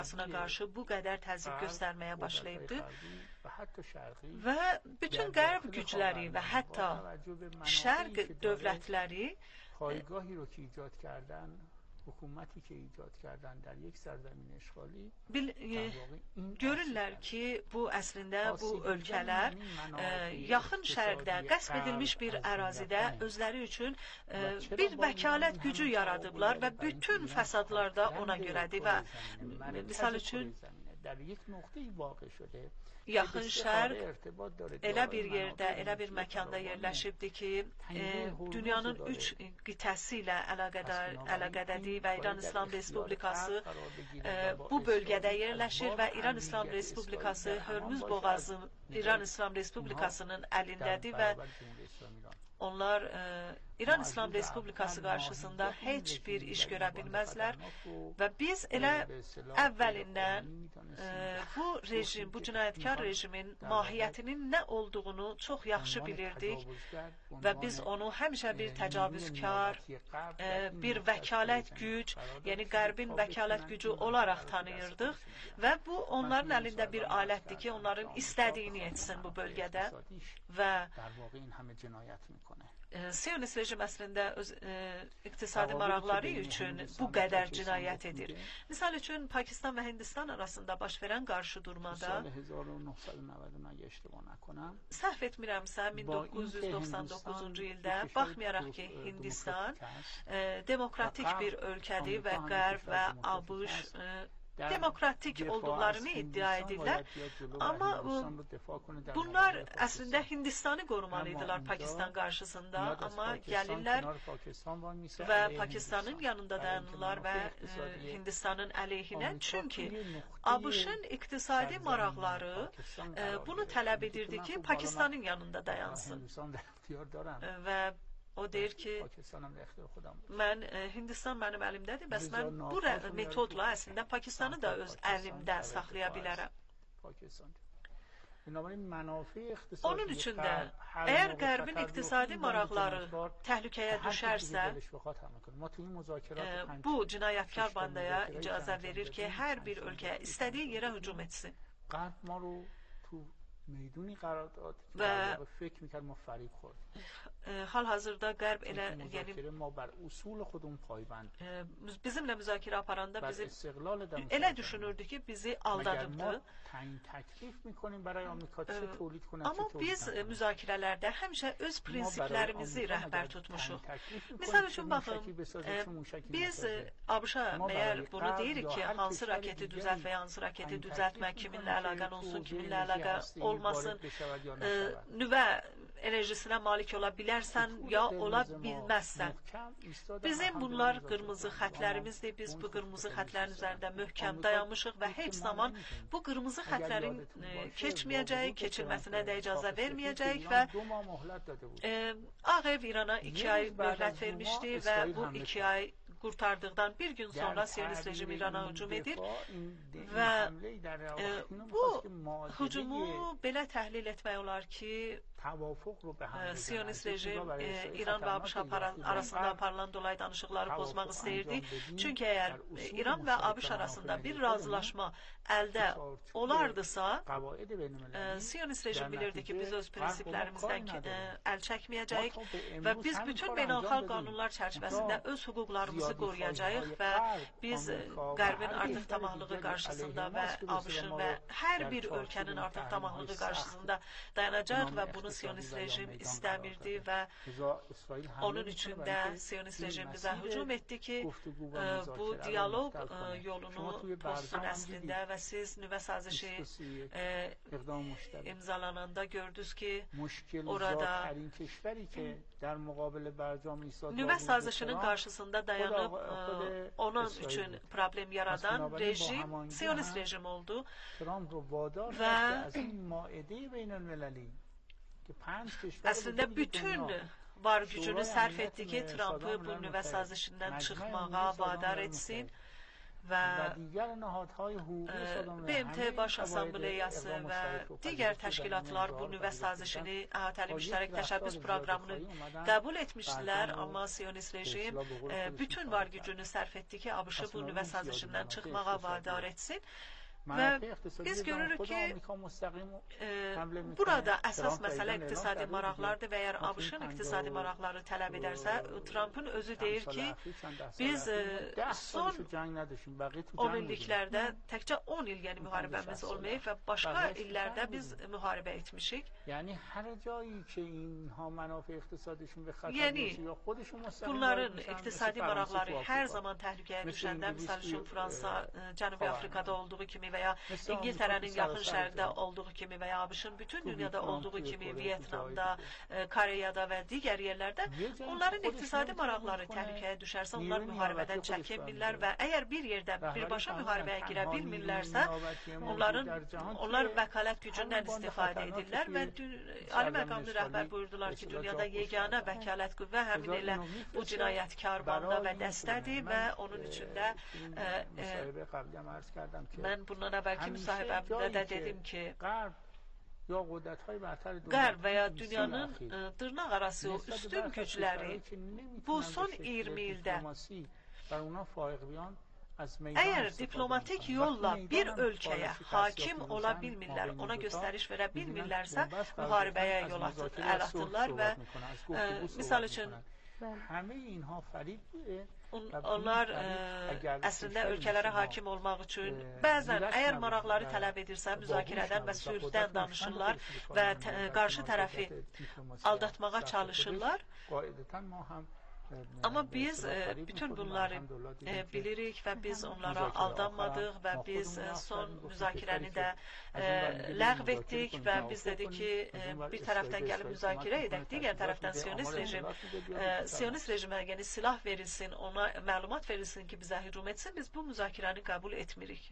karşı bu kadar təzyiq göstərməyə başlayıbdı və bütün qərb gücləri və hətta şərq dövlətləri حکومتی که ایجاد کردن در یک سرزمین اشغالی görürlər ki, bu əslində bu ölkələr yaxın şərqdə qəsb edilmiş bir ərazidə özləri üçün bir vəkalət gücü yaradıblar və bütün fəsadlar da ona görədir və misal üçün yaxın şərq elə bir yerdə, elə bir məkanda yerləşibdir ki, dünyanın 3 qitəsi ilə əlaqədədir və İran İslam Respublikası bu bölgədə yerləşir və İran İslam Respublikası Hörmüz boğazı İran İslam Respublikasının əlindədir və onlar İran İslam Respublikası qarşısında heç bir iş görə bilməzlər və biz elə əvvəlindən bu rejim, bu cinayətkar rejimin mahiyyətinin nə olduğunu çox yaxşı bilirdik və biz onu həmişə bir təcavüzkar, bir vəkalət güc, yəni qərbin vəkalət gücü olaraq tanıyırdıq və bu onların əlində bir alətdir ki, onların istədiyini etsin bu bölgədə və Siyonist rejim əslində öz iqtisadi maraqları üçün bu qədər cinayət edir. Misal üçün, Pakistan və Hindistan arasında baş verən qarşıdurmada səhv etmirəmsə 1999-cu ildə baxmayaraq ki, Hindistan demokratik bir ölkədir və Qərb və ABŞ demokratik olduqlarını iddia edirlər. Amma bunlar əslində Hindistanı qorumalıydılar Pakistan qarşısında, amma gəlirlər və Pakistanın yanında dayanırlar və Hindistanın əleyhinə. Çünki ABŞ-ın iqtisadi maraqları bunu tələb edirdi ki, Pakistanın yanında dayansın. Və o deyir ki, Hindistan mənim əlimdədir, bəs mən bu metodla əslində Pakistanı da öz əlimdə saxlaya bilərəm. Onun üçün də, əgər Qərbin iqtisadi maraqları təhlükəyə düşərsə, bu cinayətkar bandaya icazə verir ki, hər bir ölkə istədiyi yerə hücum etsin. Və hal-hazırda Qərb elə bizimlə müzakirə aparanda elə düşünürdü ki, bizi aldadıbdı. Amma biz müzakirələrdə həmişə öz prinsiplərimizi rəhbər tutmuşuq. Misal üçün, baxın, biz ABŞ-a məyər bunu deyirik ki, hansı raketi düzəlt və hansı raketi düzəltmək, kiminlə əlaqən olsun, kiminlə əlaqə olmasın, nüvə enerjisinə malik ola bilərsən, ya ola bilməzsən. Bizim bunlar qırmızı xətlərimizdir. Biz bu qırmızı xətlərin üzərində möhkəm dayanmışıq və heç zaman bu qırmızı xətlərin keçməyəcəyik, keçilməsinə də icazə verməyəcəyik və Ağ Ev İrana 2 ay möhlət vermişdi və bu 2 ay qurtardıqdan bir gün sonra Siyonist rejim İrana hücum edir və bu hücumu belə təhlil etmək olar ki, Siyonist rejim İran və ABŞ arasında aparılan dolayı danışıqları pozmaq istəyirdi. Çünki əgər İran və ABŞ arasında bir razılaşma əldə olardısa, Siyonist rejim bilirdi ki, biz öz prinsiplərimizdən əl çəkməyəcəyik və biz bütün beynəlxalq qanunlar çərçivəsində öz hüquqlarımızı qoruyacağıq və biz Qərbin artıq tamahlığı qarşısında və ABŞ-ın və hər bir ölkənin artıq tamahlığı qarşısında dayanacaq və bunu Siyonist rejim istəmirdi və onun üçün də Siyonist rejim bizə hücum etdi ki, bu diyaloq yolunu pozsun əslində və siz nüvə sazişi imzalananda gördünüz ki, orada nüvə sazişinin qarşısında dayanıb onun üçün problem yaradan rejim Siyonist rejim oldu və əslində bütün var gücünü sərf etdi ki, Trump'ı bu nüvə sazişindən çıxmağa vadar etsin و دیگر نهادهای حقوقی BMT Baş Assambleyası və digər təşkilatlar bu nüvə sazişini əhatəli müştərək təşəbbüs proqramını qəbul etmişdilər, amma Siyonist rejim bütün var gücünü sərf etdi ki, ABŞ bu nüvə sazişindən çıxmağa vadar etsin. Və biz görürük ki, burada əsas məsələ iqtisadi maraqlardır və əgər ABŞ-ın iqtisadi maraqları tələb edərsə, Trump'ın özü deyir ki, biz son 10 illiklərdə təkcə 10 il yəni müharibəmiz olmayıb və başqa illərdə biz müharibə etmişik. Yəni hər cایی ki, اینها منافع اقتصادیشون به خطر Yəni bunların iqtisadi maraqları hər zaman təhlükəyə düşəndə, misal üçün Fransa, Cənubi Afrikada olduğu kimi və ya İngiltərənin yaxın şərqdə olduğu kimi və ya ABŞ-ın bütün dünyada olduğu kimi Vyetnamda, Koreyada və digər yerlərdə onların iqtisadi maraqları təhlükəyə düşərsə, onlar müharibədən çəkinmirlər və əgər bir yerdə birbaşa müharibəyə girə bilmirlərsə, onlar vəkalət gücündən istifadə edirlər və Ali məqamlı rəhbər buyurdular ki, dünyada yeganə vəkalət qüvvə həmin elə bu cinayətkar banda və dəstədir və onun üçün də mən bundan əvvəlki müsahibəmdə də dedim ki, Qərb və ya dünyanın dırnaq arası üstün gücləri bu son 20 ildə əgər diplomatik yolla bir ölkəyə hakim ola bilmirlər, ona göstəriş verə bilmirlərsə, müharibəyə yol atırlar və misal üçün onlar əslində ölkələrə hakim olmaq üçün bəzən əgər maraqları tələb edirsə müzakirədən və sülhdən danışırlar və qarşı tərəfi aldatmağa çalışırlar. Amma biz bütün bunları bilirik və biz onlara aldanmadıq və biz son müzakirəni də ləğv etdik və biz dedik ki, bir tərəfdən gəlib müzakirə edək, digər tərəfdən Siyonist rejimə yəni silah verilsin, ona məlumat verilsin ki, bizə hücum etsin, biz bu müzakirəni qəbul etmirik.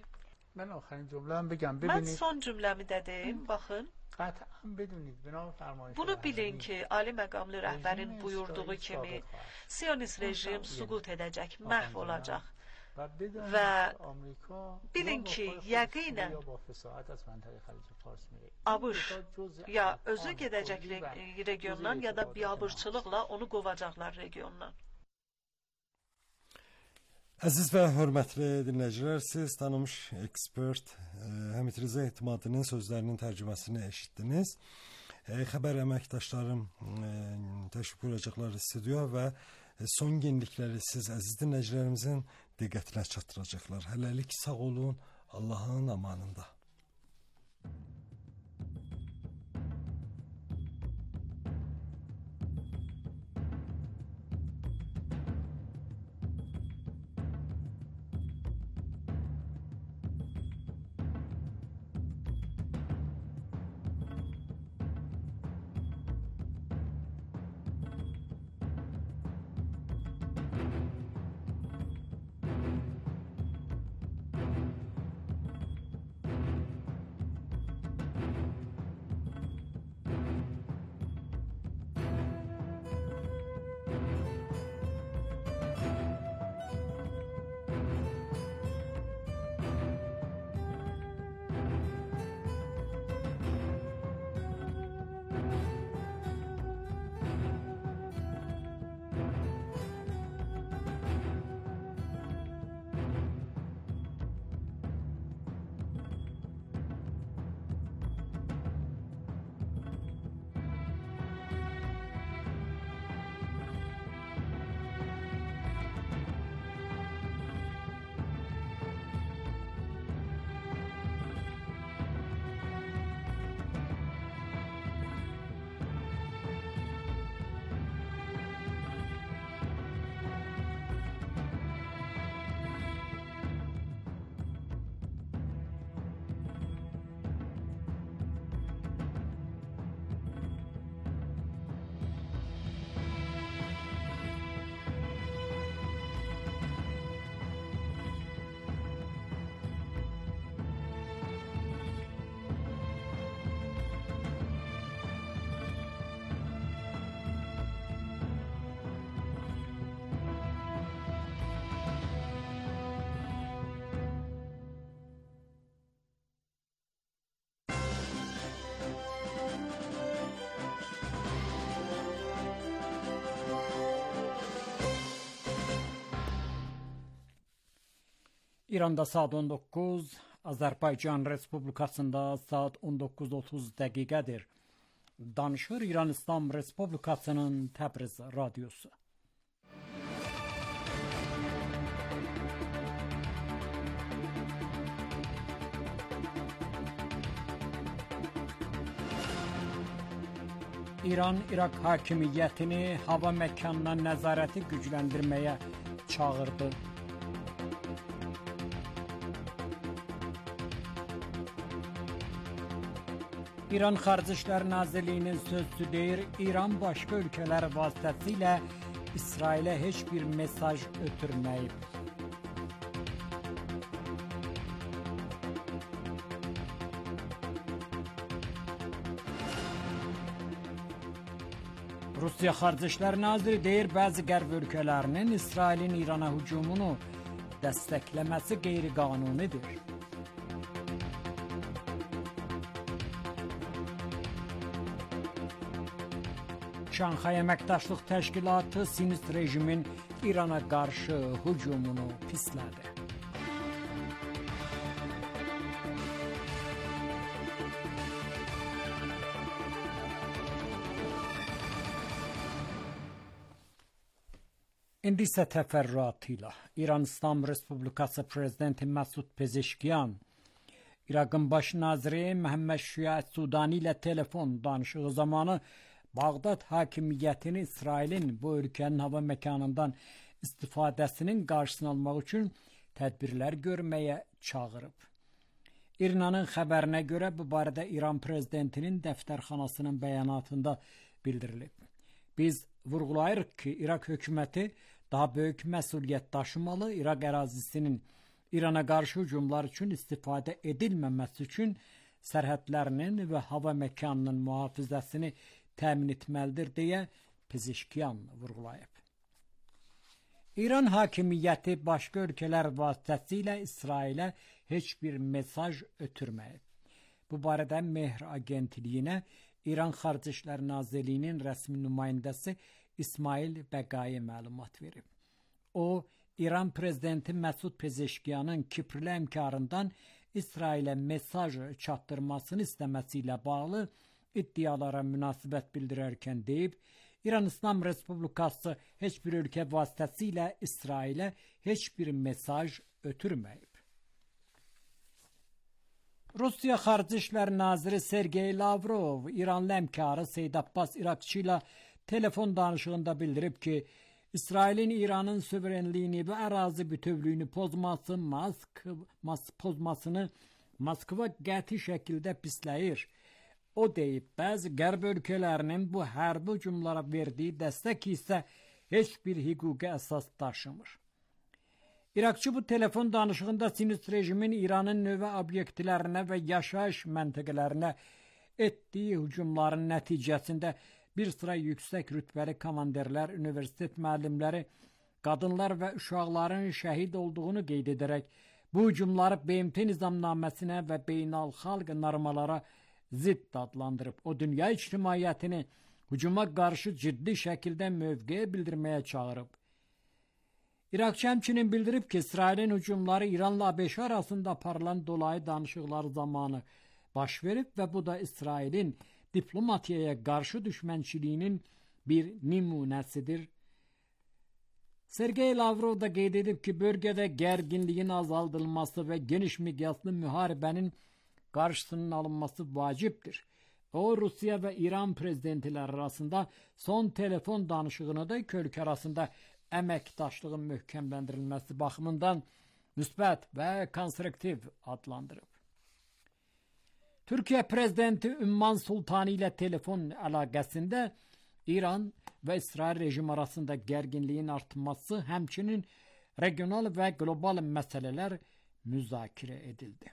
Mən son cümləmi də deyim, baxın. Bunu bilin ki, Ali məqamlı rəhbərin buyurduğu kimi Siyonist rejim süqut edəcək, məhv olacaq. Və bilin ki, yəqinən ABŞ ya özü gedəcək regiondan ya da biabırçılıqla onu qovacaqlar regiondan. Əziz və hörmətli dinləyicilər, siz tanınmış ekspert Həmid-Rza Etimadının sözlərinin tərcüməsini eşitdiniz. Xəbər əməkdaşlarım təşrif buyuracaqlar studiya və son yenilikləri siz əziz dinləyicilərimizin diqqətinə çatdıracaqlar. Hələlik sağ olun, Allahın amanında. İranda saat 19, Azərbaycan Respublikasında saat 19:30 dəqiqədir. Danışır İran İslam Respublikasının Təbriz radiosu. İran, İraq hakimiyyətini hava məkanına nəzarəti gücləndirməyə çağırdı. İran Xarici İşlər Nazirliyinin sözçüsü deyir, İran başqa ölkələr vasitəsilə İsrailə heç bir mesaj ötürməyib. Rusiya Xarici İşlər Naziri deyir, bəzi qərb ölkələrinin İsrailin İrana hücumunu dəstəkləməsi qeyri-qanunidir. Şanxay Əməkdaşlıq Təşkilatı Sinist rejimin İrana qarşı hücumunu pislədi. İndi isə təfərrüatıyla İran İslam Respublikası Prezidenti Məsud Pezeşkiyan, İraqın baş naziri Məhəmməd Şia Sudani ilə telefon danışığı zamanı Bağdad hakimiyyətini İsrailin bu ölkənin hava məkanından istifadəsinin qarşısını almaq üçün tədbirlər görməyə çağırıb. İRNA-nın xəbərinə görə bu barədə İran prezidentinin dəftərxanasının bəyanatında bildirilib. Biz vurğulayırıq ki, İraq hökuməti daha böyük məsuliyyət daşımalı, İraq ərazisinin İrana qarşı hücumlar üçün istifadə edilməməsi üçün sərhədlərinin və hava məkanının mühafizəsini təmin etməlidir deyə Pezeşkiyan vurğulayıb. İran hakimiyyəti başqa ölkələr vasitəsilə İsrailə heç bir mesaj ötürməyib. Bu barədə Mehr agentliyinə İran Xarici İşlər Nazirliyinin rəsmi nümayəndəsi İsmail Bəqai məlumat verib. O, İran prezidenti Məsud Pezeşkiyanın Kiprli həmkarından İsrailə mesaj çatdırmasını istəməsi ilə bağlı iddialara münasibət bildirərkən deyib, İran İslam Respublikası heç bir ölkə vasitəsilə İsrailə heç bir mesaj ötürməyib. Rusiya Xarici İşlər Naziri Sergey Lavrov, İranlı həmkarı Seyid Abbas İraqçı ilə telefon danışığında bildirib ki, İsrailin İranın suverenliyini və ərazi bütövlüyünü pozmasını Moskva qəti şəkildə pisləyir. O deyib, bəzi qərb ölkələrinin bu hərbi hücumlara verdiyi dəstək isə heç bir hüquqi əsas daşımır. İraqçı bu telefon danışığında Sinist rejimin İranın nüvə obyektlərinə və yaşayış məntəqələrinə etdiyi hücumların nəticəsində bir sıra yüksək rütbəli komandirlər, universitet müəllimləri, qadınlar və uşaqların şəhid olduğunu qeyd edərək, bu hücumları BMT nizamnaməsinə və beynəlxalq normalara zidd adlandırıb. O, dünya ictimaiyyətini hücuma qarşı ciddi şəkildə mövqe bildirməyə çağırıb. İraqçı həmçinin bildirib ki, İsrailin hücumları İranla ABŞ arasında aparılan dolayı danışıqlar zamanı baş verib və bu da İsrailin diplomatiyaya qarşı düşmənçiliyinin bir nümunəsidir. Sergey Lavrov da qeyd edib ki, bölgədə gərginliyin azaldılması və geniş miqyaslı müharibənin qarşısının alınması vacibdir. O, Rusiya və İran prezidentləri arasında son telefon danışığını da iki ölkə arasında əməkdaşlığın möhkəmləndirilməsi baxımından müsbət və konstruktiv adlandırıb. Türkiyə prezidenti Ümman Sultani ilə telefon əlaqəsində İran və İsrail rejimi arasında gərginliyin artması, həmçinin regional və qlobal məsələlər müzakirə edildi.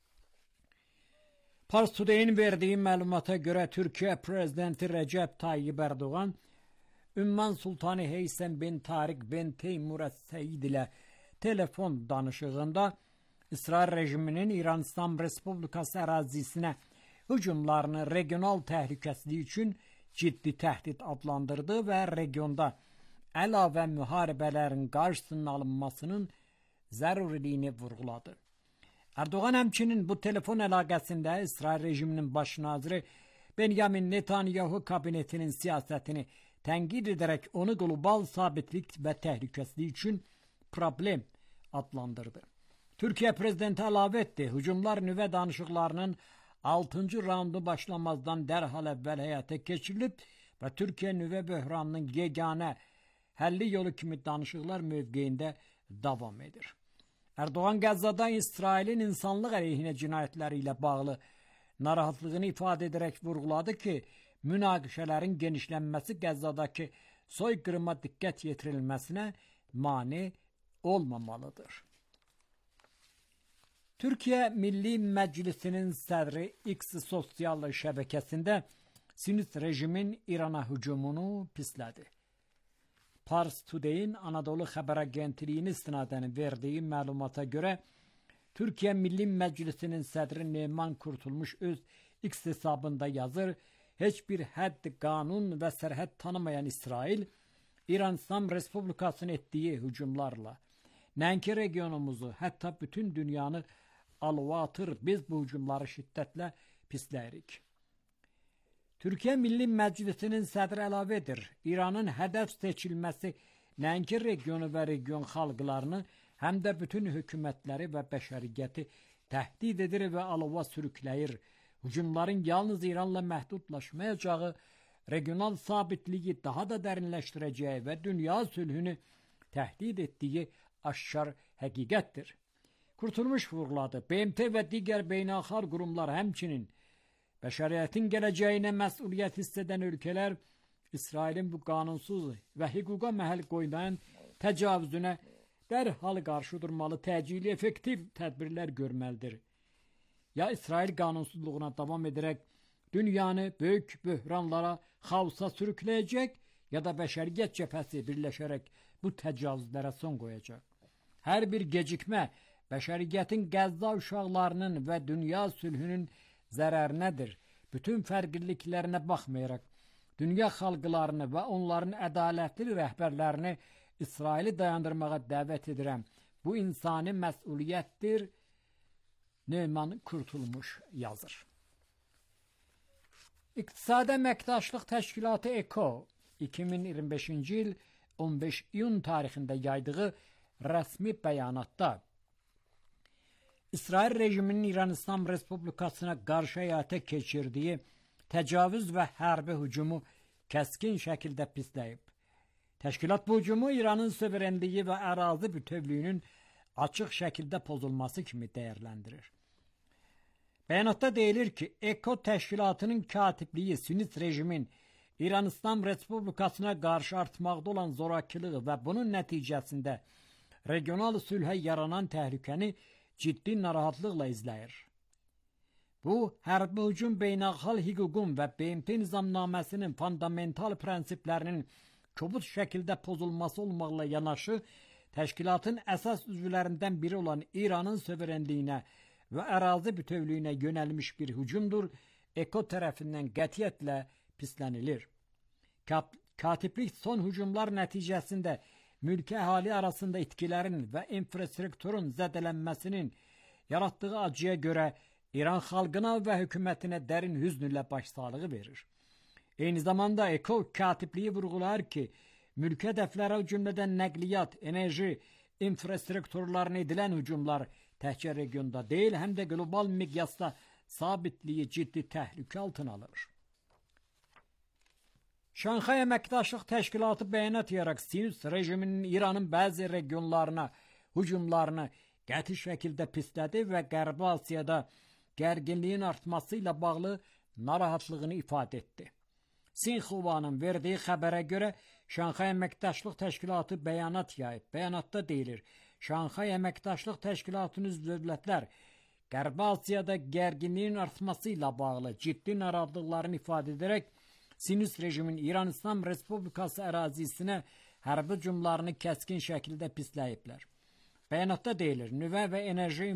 Pars Today-in verdiyi məlumata görə Türkiyə prezidenti Rəcəb Tayyib Ərdoğan Ümman Sultani Heysəm bin Tariq bin Teymur Əs-Səid ilə telefon danışığında İsrail rejiminin İran İslam Respublikası ərazisinə hücumlarını regional təhlükəsizlik üçün ciddi təhdid adlandırdı və regionda əlavə müharibələrin qarşısının alınmasının zəruriliğini vurguladı. Erdoğan həmçinin bu telefon əlaqəsində İsrail rejiminin baş naziri Benjamin Netanyahu kabinetinin siyasətini tənqid edərək onu qlobal sabitlik və təhlükəsizlik üçün problem adlandırdı. Türkiye prezidenti əlavə etdi, hücumlar nüvə danışıqlarının 6-cı raundu başlamazdan dərhal əvvəl həyata keçirilib və Türkiye nüvə böhranının yeganə həlli yolu kimi danışıqlar mövqeyində davam edir. Erdoğan Qəzzada İsrailin insanlıq əleyhinə cinayətləri ilə bağlı narahatlığını ifadə edərək vurguladı ki, münaqişələrin genişlənməsi Qəzzadakı soykırıma diqqət yetirilməsinə mane olmamalıdır. Türkiye Milli Meclisi'nin sədri X sosial şəbəkəsində Sinist rejimin İran'a hücumunu pislədi. Pars Today'in Anadolu Xəbər Agentliyinin istinadən verdiyi məlumata görə Türkiye Milli Meclisi'nin sədri Neyman Kurtulmuş öz X hesabında yazır, heç bir hədd, qanun və sərhəd tanımayan İsrail, İran İslam Respublikası'nın etdiyi hücumlarla nəinki regionumuzu, hətta bütün dünyanı alova atır, biz bu hücumları şiddətlə pisləyirik. Türkiye Milli Məclisinin sədri əlavə edir, İranın hədəf seçilməsi nəinki regionu və region xalqlarını, həm də bütün hökumətləri və bəşəriyyəti təhdid edir və alova sürükləyir. Hücumların yalnız İranla məhdudlaşmayacağı, regional sabitliyi daha da dərinləşdirəcəyi və dünya sülhünü təhdid etdiyi aşkar həqiqətdir. Kurtulmuş vurguladı. BMT və digər beynəlxalq qurumlar həmçinin bəşəriyyətin gələcəyinə məsuliyyət hiss edən ölkələr İsrailin bu qanunsuz və hüquqa məhəl qoymayan təcavüzünə dərhal qarşı durmalı, təcili effektiv tədbirlər görməlidir. Ya İsrail qanunsuzluğuna davam edərək dünyanı böyük böhranlara, xaosa sürükləyəcək, ya da bəşəriyyət cəbhəsi birləşərək bu təcavüzlərə son qoyacaq. Hər bir gecikmə bəşəriyyətin Qəzza uşaqlarının və dünya sülhünün zərərinədir. Bütün fərqliliklərinə baxmayaraq, dünya xalqlarını və onların ədalətli rəhbərlərini İsraili dayandırmağa dəvət edirəm. Bu insani məsuliyyətdir, Neyman Kurtulmuş yazır. İqtisadi Əməkdaşlıq Təşkilatı ECO 2025-ci il 15 iyun tarixində yaydığı rəsmi bəyanatda İsrail rejiminin İran İslam Respublikasına qarşı həyata keçirdiyi təcavüz və hərbi hücumu kəskin şəkildə pisləyib. Təşkilat bu hücumu İranın suverenliyi və ərazi bütövlüyünün açıq şəkildə pozulması kimi dəyərləndirir. Bəyanatda deyilir ki, ECO təşkilatının katibliyi Sinist rejimin İran İslam Respublikasına qarşı artmaqda olan zorakılığı və bunun nəticəsində regional sülhə yaranan təhlükəni ciddi narahatlıqla izləyir. Bu, hərbi hücum beynəlxalq hüququn və BMT nizamnaməsinin fundamental prinsiplərinin kobud şəkildə pozulması olmaqla yanaşı, təşkilatın əsas üzvlərindən biri olan İranın suverenliyinə və ərazi bütövlüyünə yönəlmiş bir hücumdur, ECO tərəfindən qətiyyətlə pislənilir. Katiblik son hücumlar nəticəsində mülki əhali arasında itkilərin və infrastrukturun zədələnməsinin yaratdığı acıya görə İran xalqına və hökumətinə dərin hüznlə başsağlığı verir. Eyni zamanda ECO katibliyi vurgular ki, mülki hədəflərə cümlədən nəqliyyat, enerji, infrastrukturlarına edilən hücumlar təkcə regionda deyil, həm də qlobal miqyasda sabitliyi ciddi təhlükə altına alır. Şanxay Əməkdaşlıq Təşkilatı bəyanat yayaraq Sinist rejiminin İranın bəzi regionlarına hücumlarını qəti şəkildə pislədi və Qərbi Asiyada gərginliyin artması ilə bağlı narahatlığını ifadə etdi. Sinxuvanın verdiyi xəbərə görə Şanxay Əməkdaşlıq Təşkilatı bəyanat yayıb. Bəyanatda deyilir, Şanxay Əməkdaşlıq Təşkilatının üzv dövlətlər Qərbi Asiyada gərginliyin artması ilə bağlı ciddi narahatlıqlarını ifadə edərək Sinist rejimin İran İslam Respublikası ərazisinə hərbi hücumlarını kəskin şəkildə pisləyiblər. Bəyanatda deyilir, nüvə və enerji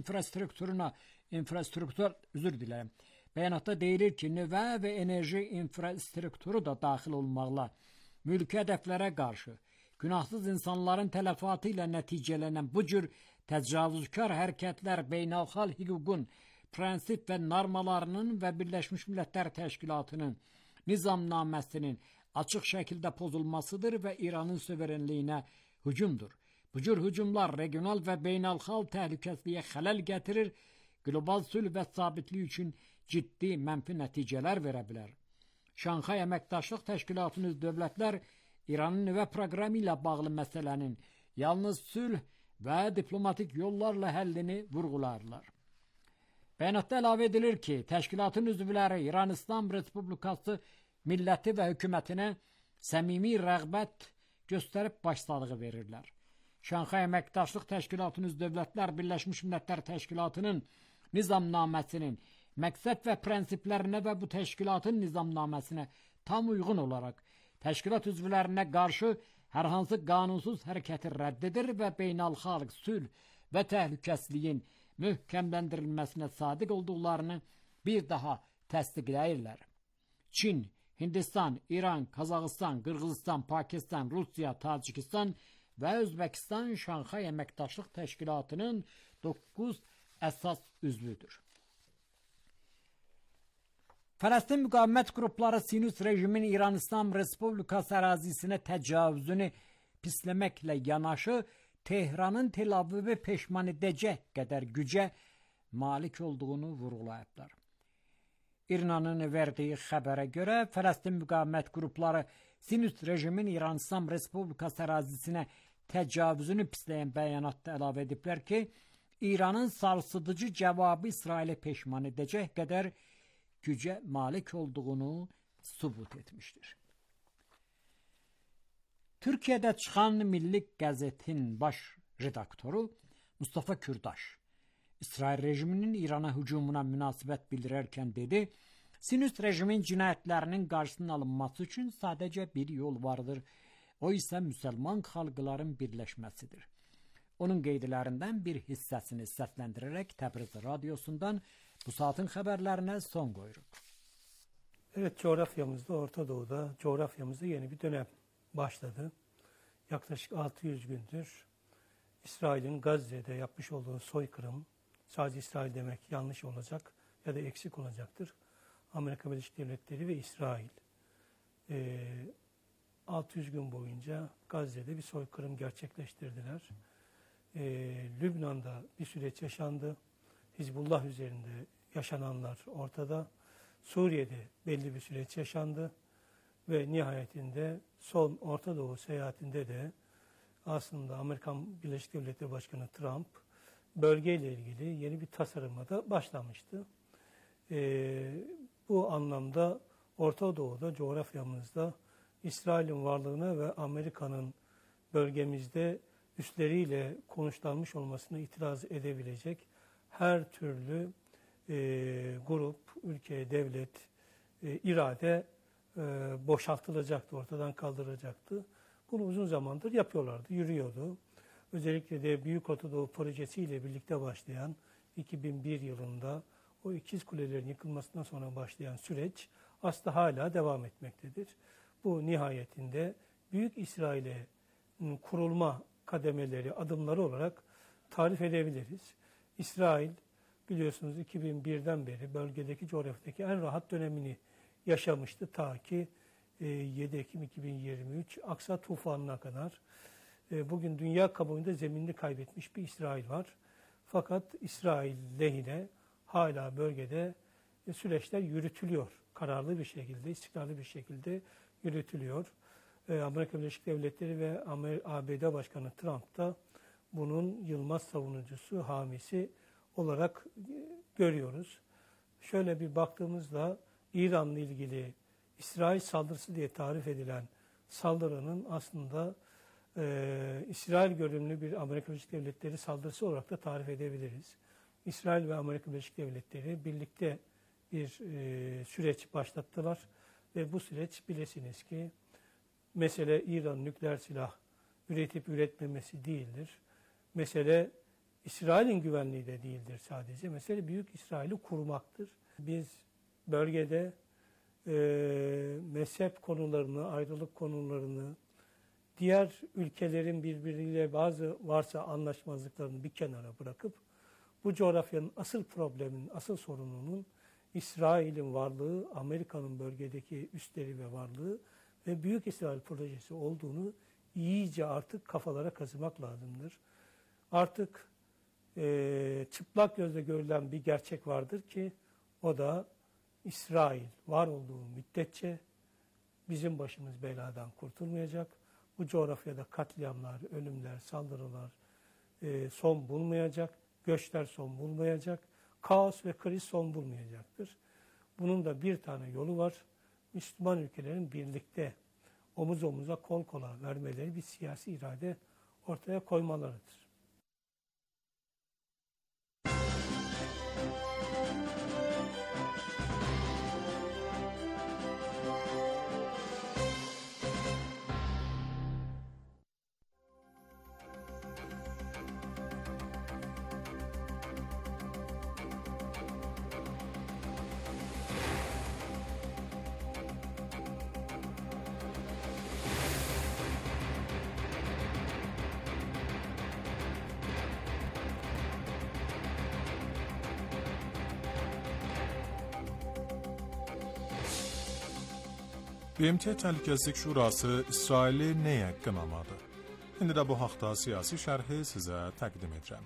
Bəyanatda deyilir ki, nüvə və enerji infrastrukturu da daxil olmaqla mülki hədəflərə qarşı günahsız insanların tələfatı ilə nəticələnən bu cür təcavüzkar hərəkətlər beynəlxalq hüququn prensip və normalarının və Birləşmiş Millətlər Təşkilatının nizamnaməsinin açıq şəkildə pozulmasıdır və İranın suverenliyinə hücumdur. Bu cür hücumlar regional və beynəlxalq təhlükəsizliyə xələl gətirir, qlobal sülh və sabitlik üçün ciddi mənfi nəticələr verə bilər. Şanxay Əməkdaşlıq Təşkilatının dövlətlər İranın nüvə proqramı ilə bağlı məsələnin yalnız sülh və diplomatik yollarla həllini vurğularlar. Bəyanatda əlavə edilir ki, təşkilatın üzvləri İran İslam Respublikası milləti və hökumətinə səmimi rəğbət göstərib başsağlığı verirlər. Şanxay Əməkdaşlıq Təşkilatının dövlətlər Birləşmiş Millətlər Təşkilatının nizamnaməsinin məqsəd və prensiplərinə və bu təşkilatın nizamnaməsinə tam uyğun olaraq təşkilat üzvlərinə qarşı hər hansı qanunsuz hərəkəti rədd edir və beynəlxalq sülh və təhlükəsizliyin möhkəmləndirilməsinə sadiq olduqlarını bir daha təsdiqləyirlər. Çin, Hindistan, İran, Qazaxıstan, Qırğızistan, Pakistan, Rusiya, Tacikistan və Özbəkistan Şanxay Əməkdaşlıq Təşkilatının 9 əsas üzvüdür. Fələstin müqavimət qrupları Sinus rejimin İran İslam Respublikası ərazisinə təcavüzünü pisləməklə yanaşı, Tehranın Tel Avivi peşman edəcək qədər gücə malik olduğunu vurğulayıblar. İRNA-nın verdiyi xəbərə görə, Fələstin müqavimət qrupları Sinus rejimin İran İslam Respublikası ərazisinə təcavüzünü pisləyən bəyanatda əlavə ediblər ki, İranın sarsıdıcı cavabı İsrailə peşman edəcək qədər gücə malik olduğunu sübut etmişdir. Türkiyədə çıxan Milli Qəzetin baş redaktoru Mustafa Kürdaş, İsrail rejiminin İrana hücumuna münasibət bildirərkən dedi, Sinüst rejimin cinayətlərinin qarşısının alınması üçün sadəcə bir yol vardır, o isə müsəlman xalqların birləşməsidir. Onun qeydlərindən bir hissəsini səsləndirərək Təbriz Radyosu'ndan bu saatin haberlerine son koyuyoruz. Evet, coğrafyamızda, Orta Doğu'da, coğrafyamızda yeni bir dönem başladı. Yaklaşık 600 gündür İsrail'in Gazze'de yapmış olduğu soykırım, sadece İsrail demek yanlış olacak ya da eksik olacaktır. Amerika Birleşik Devletleri ve İsrail 600 gün boyunca Gazze'de bir soykırım gerçekleştirdiler. Lübnan'da bir süreç yaşandı. Hizbullah üzerinde yaşananlar ortada. Suriye'de belli bir süreç yaşandı. Ve nihayetinde son Orta Doğu seyahatinde de aslında Amerikan Birleşik Devletleri Başkanı Trump bölgeyle ilgili yeni bir tasarıma da başlamıştı. Bu anlamda Orta Doğu'da, coğrafyamızda İsrail'in varlığına ve Amerika'nın bölgemizde üstleriyle konuşlanmış olmasına itiraz edebilecek her türlü grup, ülke, devlet, irade boşaltılacaktı, ortadan kaldırılacaktı. Bunu uzun zamandır yapıyorlardı, yürüyordu. Özellikle de Büyük Orta Doğu projesiyle birlikte başlayan 2001 yılında o ikiz kulelerin yıkılmasından sonra başlayan süreç aslında hala devam etmektedir. Bu nihayetinde Büyük İsrail'e kurulma kademeleri, adımları olarak tarif edebiliriz. İsrail biliyorsunuz 2001'den beri bölgedeki, coğrafyadaki en rahat dönemini yaşamıştı ta ki 7 Ekim 2023 Aksa tufanına kadar. Bugün dünya kamuoyunda zeminini kaybetmiş bir İsrail var. Fakat İsrail lehine hala bölgede süreçler yürütülüyor. Kararlı bir şekilde, istikrarlı bir şekilde yürütülüyor. Amerika Birleşik Devletleri ve ABD Başkanı Trump da bunun yılmaz savunucusu, hamisi olarak görüyoruz. Şöyle bir baktığımızda İran'la ilgili İsrail saldırısı diye tarif edilen saldırının aslında İsrail görünümlü bir Amerika Birleşik Devletleri saldırısı olarak da tarif edebiliriz. İsrail ve Amerika Birleşik Devletleri birlikte bir süreç başlattılar ve bu süreç bilesiniz ki mesele İran'ın nükleer silah üretip üretmemesi değildir. Mesele İsrail'in güvenliği de değildir sadece. Mesele Büyük İsrail'i kurmaktır. Biz bölgede mezhep konularını, ayrılık konularını, diğer ülkelerin birbiriyle bazı varsa anlaşmazlıklarını bir kenara bırakıp bu coğrafyanın asıl probleminin, asıl sorununun İsrail'in varlığı, Amerika'nın bölgedeki üsleri ve varlığı ve Büyük İsrail projesi olduğunu iyice artık kafalara kazımak lazımdır. Artık çıplak gözle görülen bir gerçek vardır ki o da İsrail var olduğu müddetçe bizim başımız beladan kurtulmayacak. Bu coğrafyada katliamlar, ölümler, saldırılar son bulmayacak. Göçler son bulmayacak. Kaos ve kriz son bulmayacaktır. Bunun da bir tane yolu var. Müslüman ülkelerin birlikte omuz omuza kol kola vermeleri, bir siyasi irade ortaya koymalarıdır. BMT Təhlükəsizlik Şurası İsraili nəyə qınamadı? İndi də bu haqda siyasi şərhi sizə təqdim edirəm.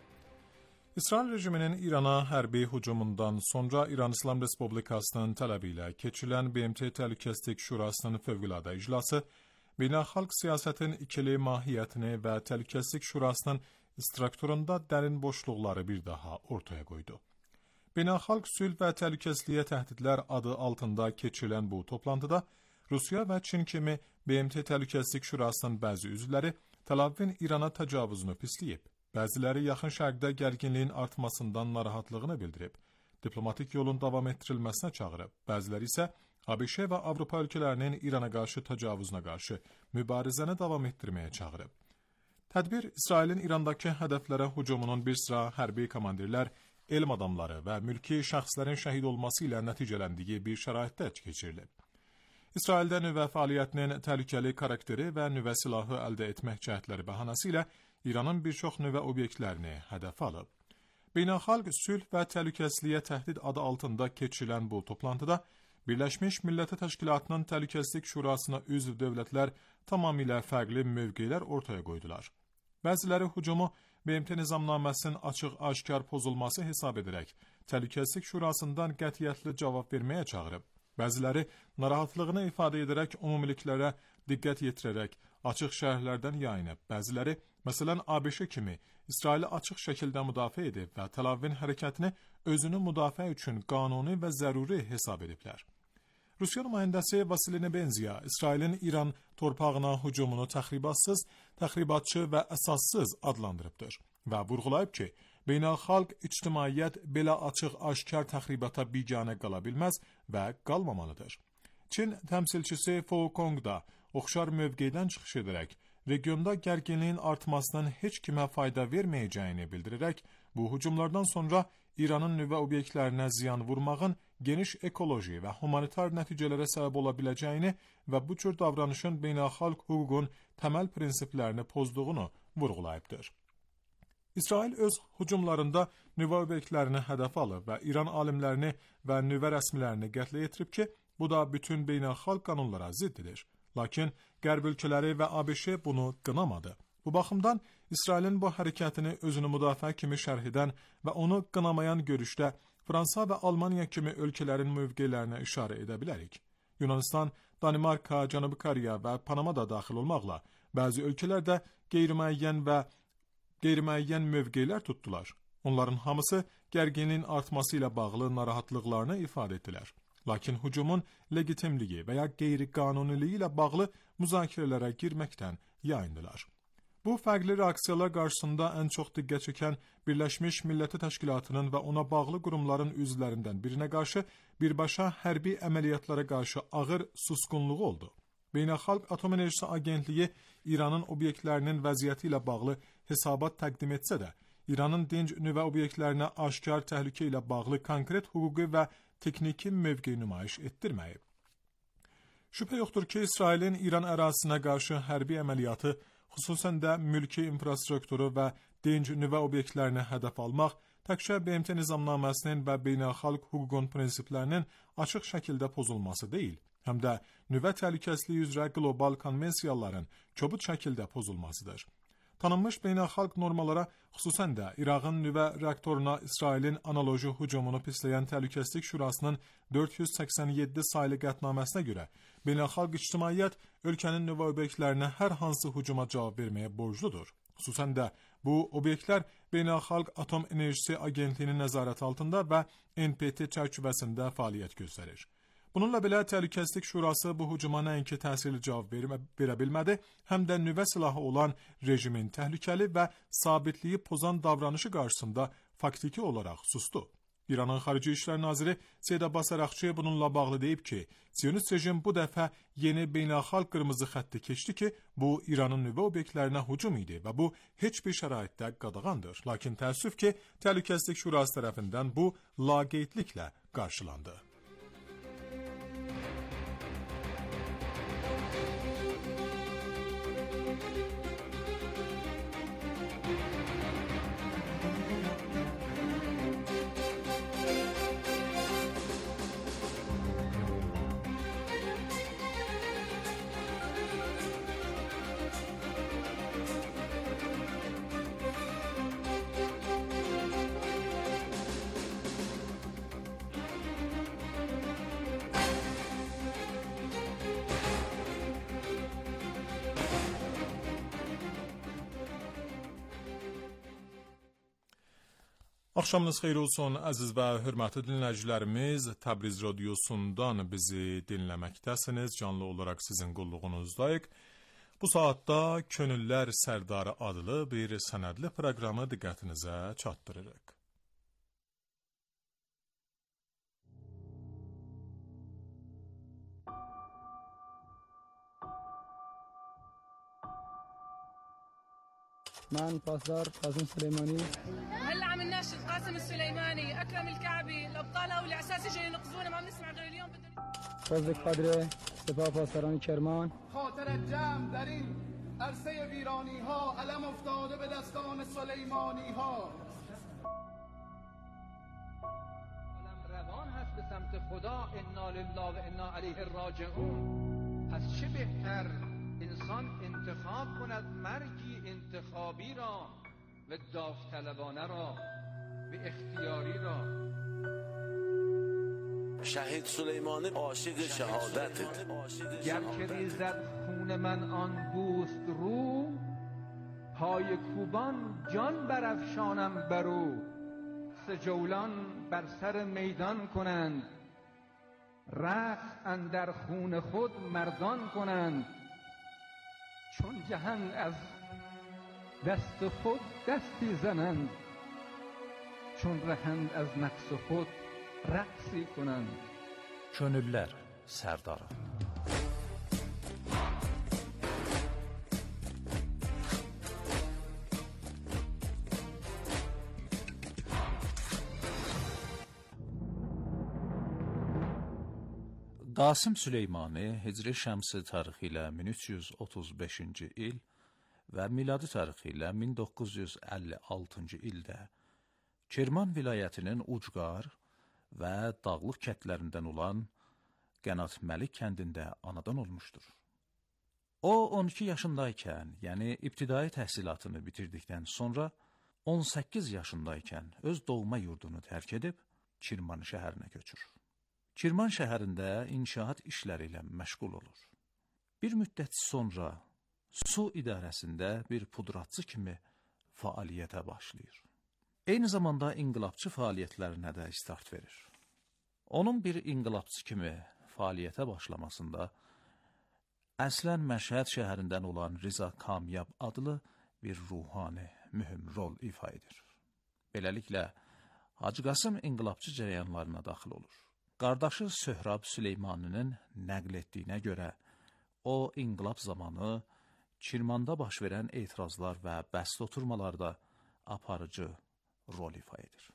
İsrail rejiminin İrana hərbi hücumundan sonra İran İslam Respublikasının tələbi ilə keçirilən BMT Təhlükəsizlik Şurasının fövqəladə iclası, beynəlxalq siyasətin ikili mahiyyətini və Təhlükəsizlik Şurasının strukturunda dərin boşluqları bir daha ortaya qoydu. Beynəlxalq sülh və təhlükəsizliyə təhdidlər adı altında keçirilən bu toplantıda Rusiya və Çin kimi BMT Təhlükəsizlik Şurasının bəzi üzvləri Tel-Avivin İrana təcavüzünü pisləyib, bəziləri yaxın şərqdə gərginliyin artmasından narahatlığını bildirib, diplomatik yolun davam etdirilməsinə çağırıb, bəziləri isə ABŞ və Avropa ölkələrinin İrana qarşı təcavüzünə qarşı mübarizəni davam etdirməyə çağırıb. Tədbir, İsrailin İrandakı hədəflərə hücumunun bir sıra hərbi komandirlər, elm adamları və mülki şəxslərin şəhid olması ilə nəticələndiyi bir şəraitdə keçirilib. İsraildə nüvə fəaliyyətinin təhlükəli karakteri və nüvə silahı əldə etmək cəhdləri bəhanəsi ilə İranın bir çox nüvə obyektlərini hədəf alıb. Beynəlxalq sülh və təhlükəsizliyə təhdid adı altında keçirilən bu toplantıda Birləşmiş Millətlər Təşkilatının Təhlükəsizlik Şurasına üzv dövlətlər tamamilə fərqli mövqelər ortaya qoydular. Bəziləri hücumu BMT nizamnaməsinin açıq-aşkar pozulması hesab edərək Təhlükəsizlik Şurasından qətiyyətli cavab verməyə çağırıb. Bəziləri narahatlığını ifadə edərək ümumiliklərə diqqət yetirərək açıq şərhlərdən yayınıb. Bəziləri, məsələn ABŞ kimi, İsraili açıq şəkildə müdafiə edib və Tel-Avivin hərəkətini özünü müdafiə üçün qanuni və zəruri hesab ediblər. Rusiya nümayəndəsi Vasili Nebenziya İsrailin İran torpağına hücumunu təxribatçı və əsassız adlandırıbdır və vurğulayıb ki, beynəlxalq ictimaiyyət belə açıq-aşkar təxribata biganə qala bilməz və qalmamalıdır. Çin təmsilçisi Fo Kong da oxşar mövqedən çıxış edərək, regionda gərginliyin artmasının heç kimə fayda verməyəcəyini bildirərək, bu hücumlardan sonra İranın nüvə obyektlərinə ziyan vurmağın geniş ekoloji və humanitar nəticələrə səbəb ola biləcəyini və bu cür davranışın beynəlxalq hüququn təməl prinsiplərini pozduğunu vurğulayıbdır. İsrail öz hücumlarında nüvə obyektlərini hədəf alıb və İran alimlərini və nüvə rəsmilərini qətlə yetirib ki, bu da bütün beynəlxalq qanunlara ziddidir. Lakin Qərb ölkələri və ABŞ bunu qınamadı. Bu baxımdan İsrailin bu hərəkətini özünü müdafiə kimi şərh edən və onu qınamayan görüşdə Fransa və Almaniya kimi ölkələrin mövqelərinə işarə edə bilərik. Yunanistan, Danimarka, Cənubi Koreya və Panama da daxil olmaqla bəzi ölkələr də qeyri-müəyyən mövqelər tutdular. Onların hamısı gərginliyin artması ilə bağlı narahatlıqlarını ifadə etdilər. Lakin hücumun legitimliyi və ya qeyri-qanuniliyi ilə bağlı müzakirələrə girməkdən yayındılar. Bu fərqli reaksiyalar qarşısında ən çox diqqət çəkən Birləşmiş Millətlər Təşkilatının və ona bağlı qurumların üzvlərindən birinə qarşı birbaşa hərbi əməliyyatlara qarşı ağır susqunluğu oldu. Beynəlxalq Atom Enerjisi Agentliyi İranın obyektlərinin vəziyyəti ilə bağlı hesabat təqdim etsə də, İranın dinc nüvə obyektlərinə aşkar təhlükə ilə bağlı konkret hüquqi və texniki mövqe nümayiş etdirməyib. Şübhə yoxdur ki, İsrailin İran ərazisinə qarşı hərbi əməliyyatı, xüsusən də mülki infrastrukturu və dinc nüvə obyektlərini hədəf almaq, təkcə BMT nizamnaməsinin və beynəlxalq hüququn prinsiplərinin açıq şəkildə pozulması deyil, həm də nüvə təhlükəsizliyi üzrə qlobal konvensiyaların kobud şəkildə pozulmasıdır. Tanınmış beynəlxalq normalara, xüsusən də İraqın nüvə reaktoruna İsrailin analoji hücumunu pisləyən Təhlükəsizlik Şurasının 487 saylı qətnaməsinə görə beynəlxalq ictimaiyyət ölkənin nüvə obyektlərinə hər hansı hücuma cavab verməyə borcludur. Xüsusən də bu obyektlər Beynəlxalq Atom Enerjisi Agentliyinin nəzarəti altında və NPT çərçivəsində fəaliyyət göstərir. Bununla belə Təhlükəsizlik Şurası bu hücuma nəinki təsirli cavab verə bilmədi, həm də nüvə silahı olan rejimin təhlükəli və sabitliyi pozan davranışı qarşısında faktiki olaraq sustu. İranın Xarici İşlər Naziri Seyid Abbas Əraqçı bununla bağlı deyib ki, Siyonist rejim bu dəfə yeni beynəlxalq qırmızı xətti keçdi ki, bu İranın nüvə obyektlərinə hücum idi və bu heç bir şəraitdə qadağandır. Lakin təəssüf ki, Təhlükəsizlik Şurası tərəfindən bu laqeydliklə qarşılandı. Axşamınız xeyir olsun, əziz və hörmətli dinləyicilərimiz. Təbriz Radiosundan bizi dinləməkdəsiniz. Canlı olaraq sizin qulluğunuzdayıq. Bu saatda Könüllər Sərdarı adlı bir sənədli proqramı diqqətinizə çatdırırıq. من پاسدار قاسم سلیمانی هلا عم نناشد قاسم السليماني اكرم الكعبي الابطال او الاعساس اجوا ينقذونا ما بنسمع غير اليوم فضل قدر سپاه پاسداران کرمان خاطر جمع در این عرصه ویرانی ها علم افتاده به دستان سلیمانی ها روان هست به سمت خدا انا لله و انا علیه راجعون. پس چه بهتر انسان انتخاب کند مرگی انتخابی را و داوطلبانه را و اختیاری را. شهید سلیمانی عاشق شهادت گر که ریزد خون من آن دوست رو پای کوبان جان برافشانم برو. سجولان بر سر میدان کنند رقص اندر خون خود مردان کنند. چون جهان از دست خود دستی زنند چون رهند از نقص خود rəqsi kunən. Könüllər Sərdarı. Qasım Süleymani Hicri Şəmsi tarixi ilə 1335-ci il və miladi tarixi ilə 1956-cı ildə Kerman vilayətinin Ucqar və dağlıq kəndlərindən olan Qənatməli kəndində anadan olmuşdur. O, 12 yaşındaykən, yəni ibtidai təhsilatını bitirdikdən sonra 18 yaşındaykən öz doğma yurdunu tərk edib Kirman şəhərinə köçür. Kirman şəhərində inşaat işləri ilə məşğul olur. Bir müddət sonra su idarəsində bir pudratçı kimi fəaliyyətə başlayır. Eyni zamanda inqilabçı fəaliyyətlərinə də start verir. Onun bir inqilabçı kimi fəaliyyətə başlamasında əslən Məşhəd şəhərindən olan Riza Kamyab adlı bir ruhani mühüm rol ifa edir. Beləliklə, Hacı Qasım inqilabçı cərəyanlarına daxil olur. Qardaşı Söhrab Süleymaninin nəql etdiyinə görə, o, inqilab zamanı Kirmanda baş verən etirazlar və bəst oturmalarda aparıcı rol ifa edir.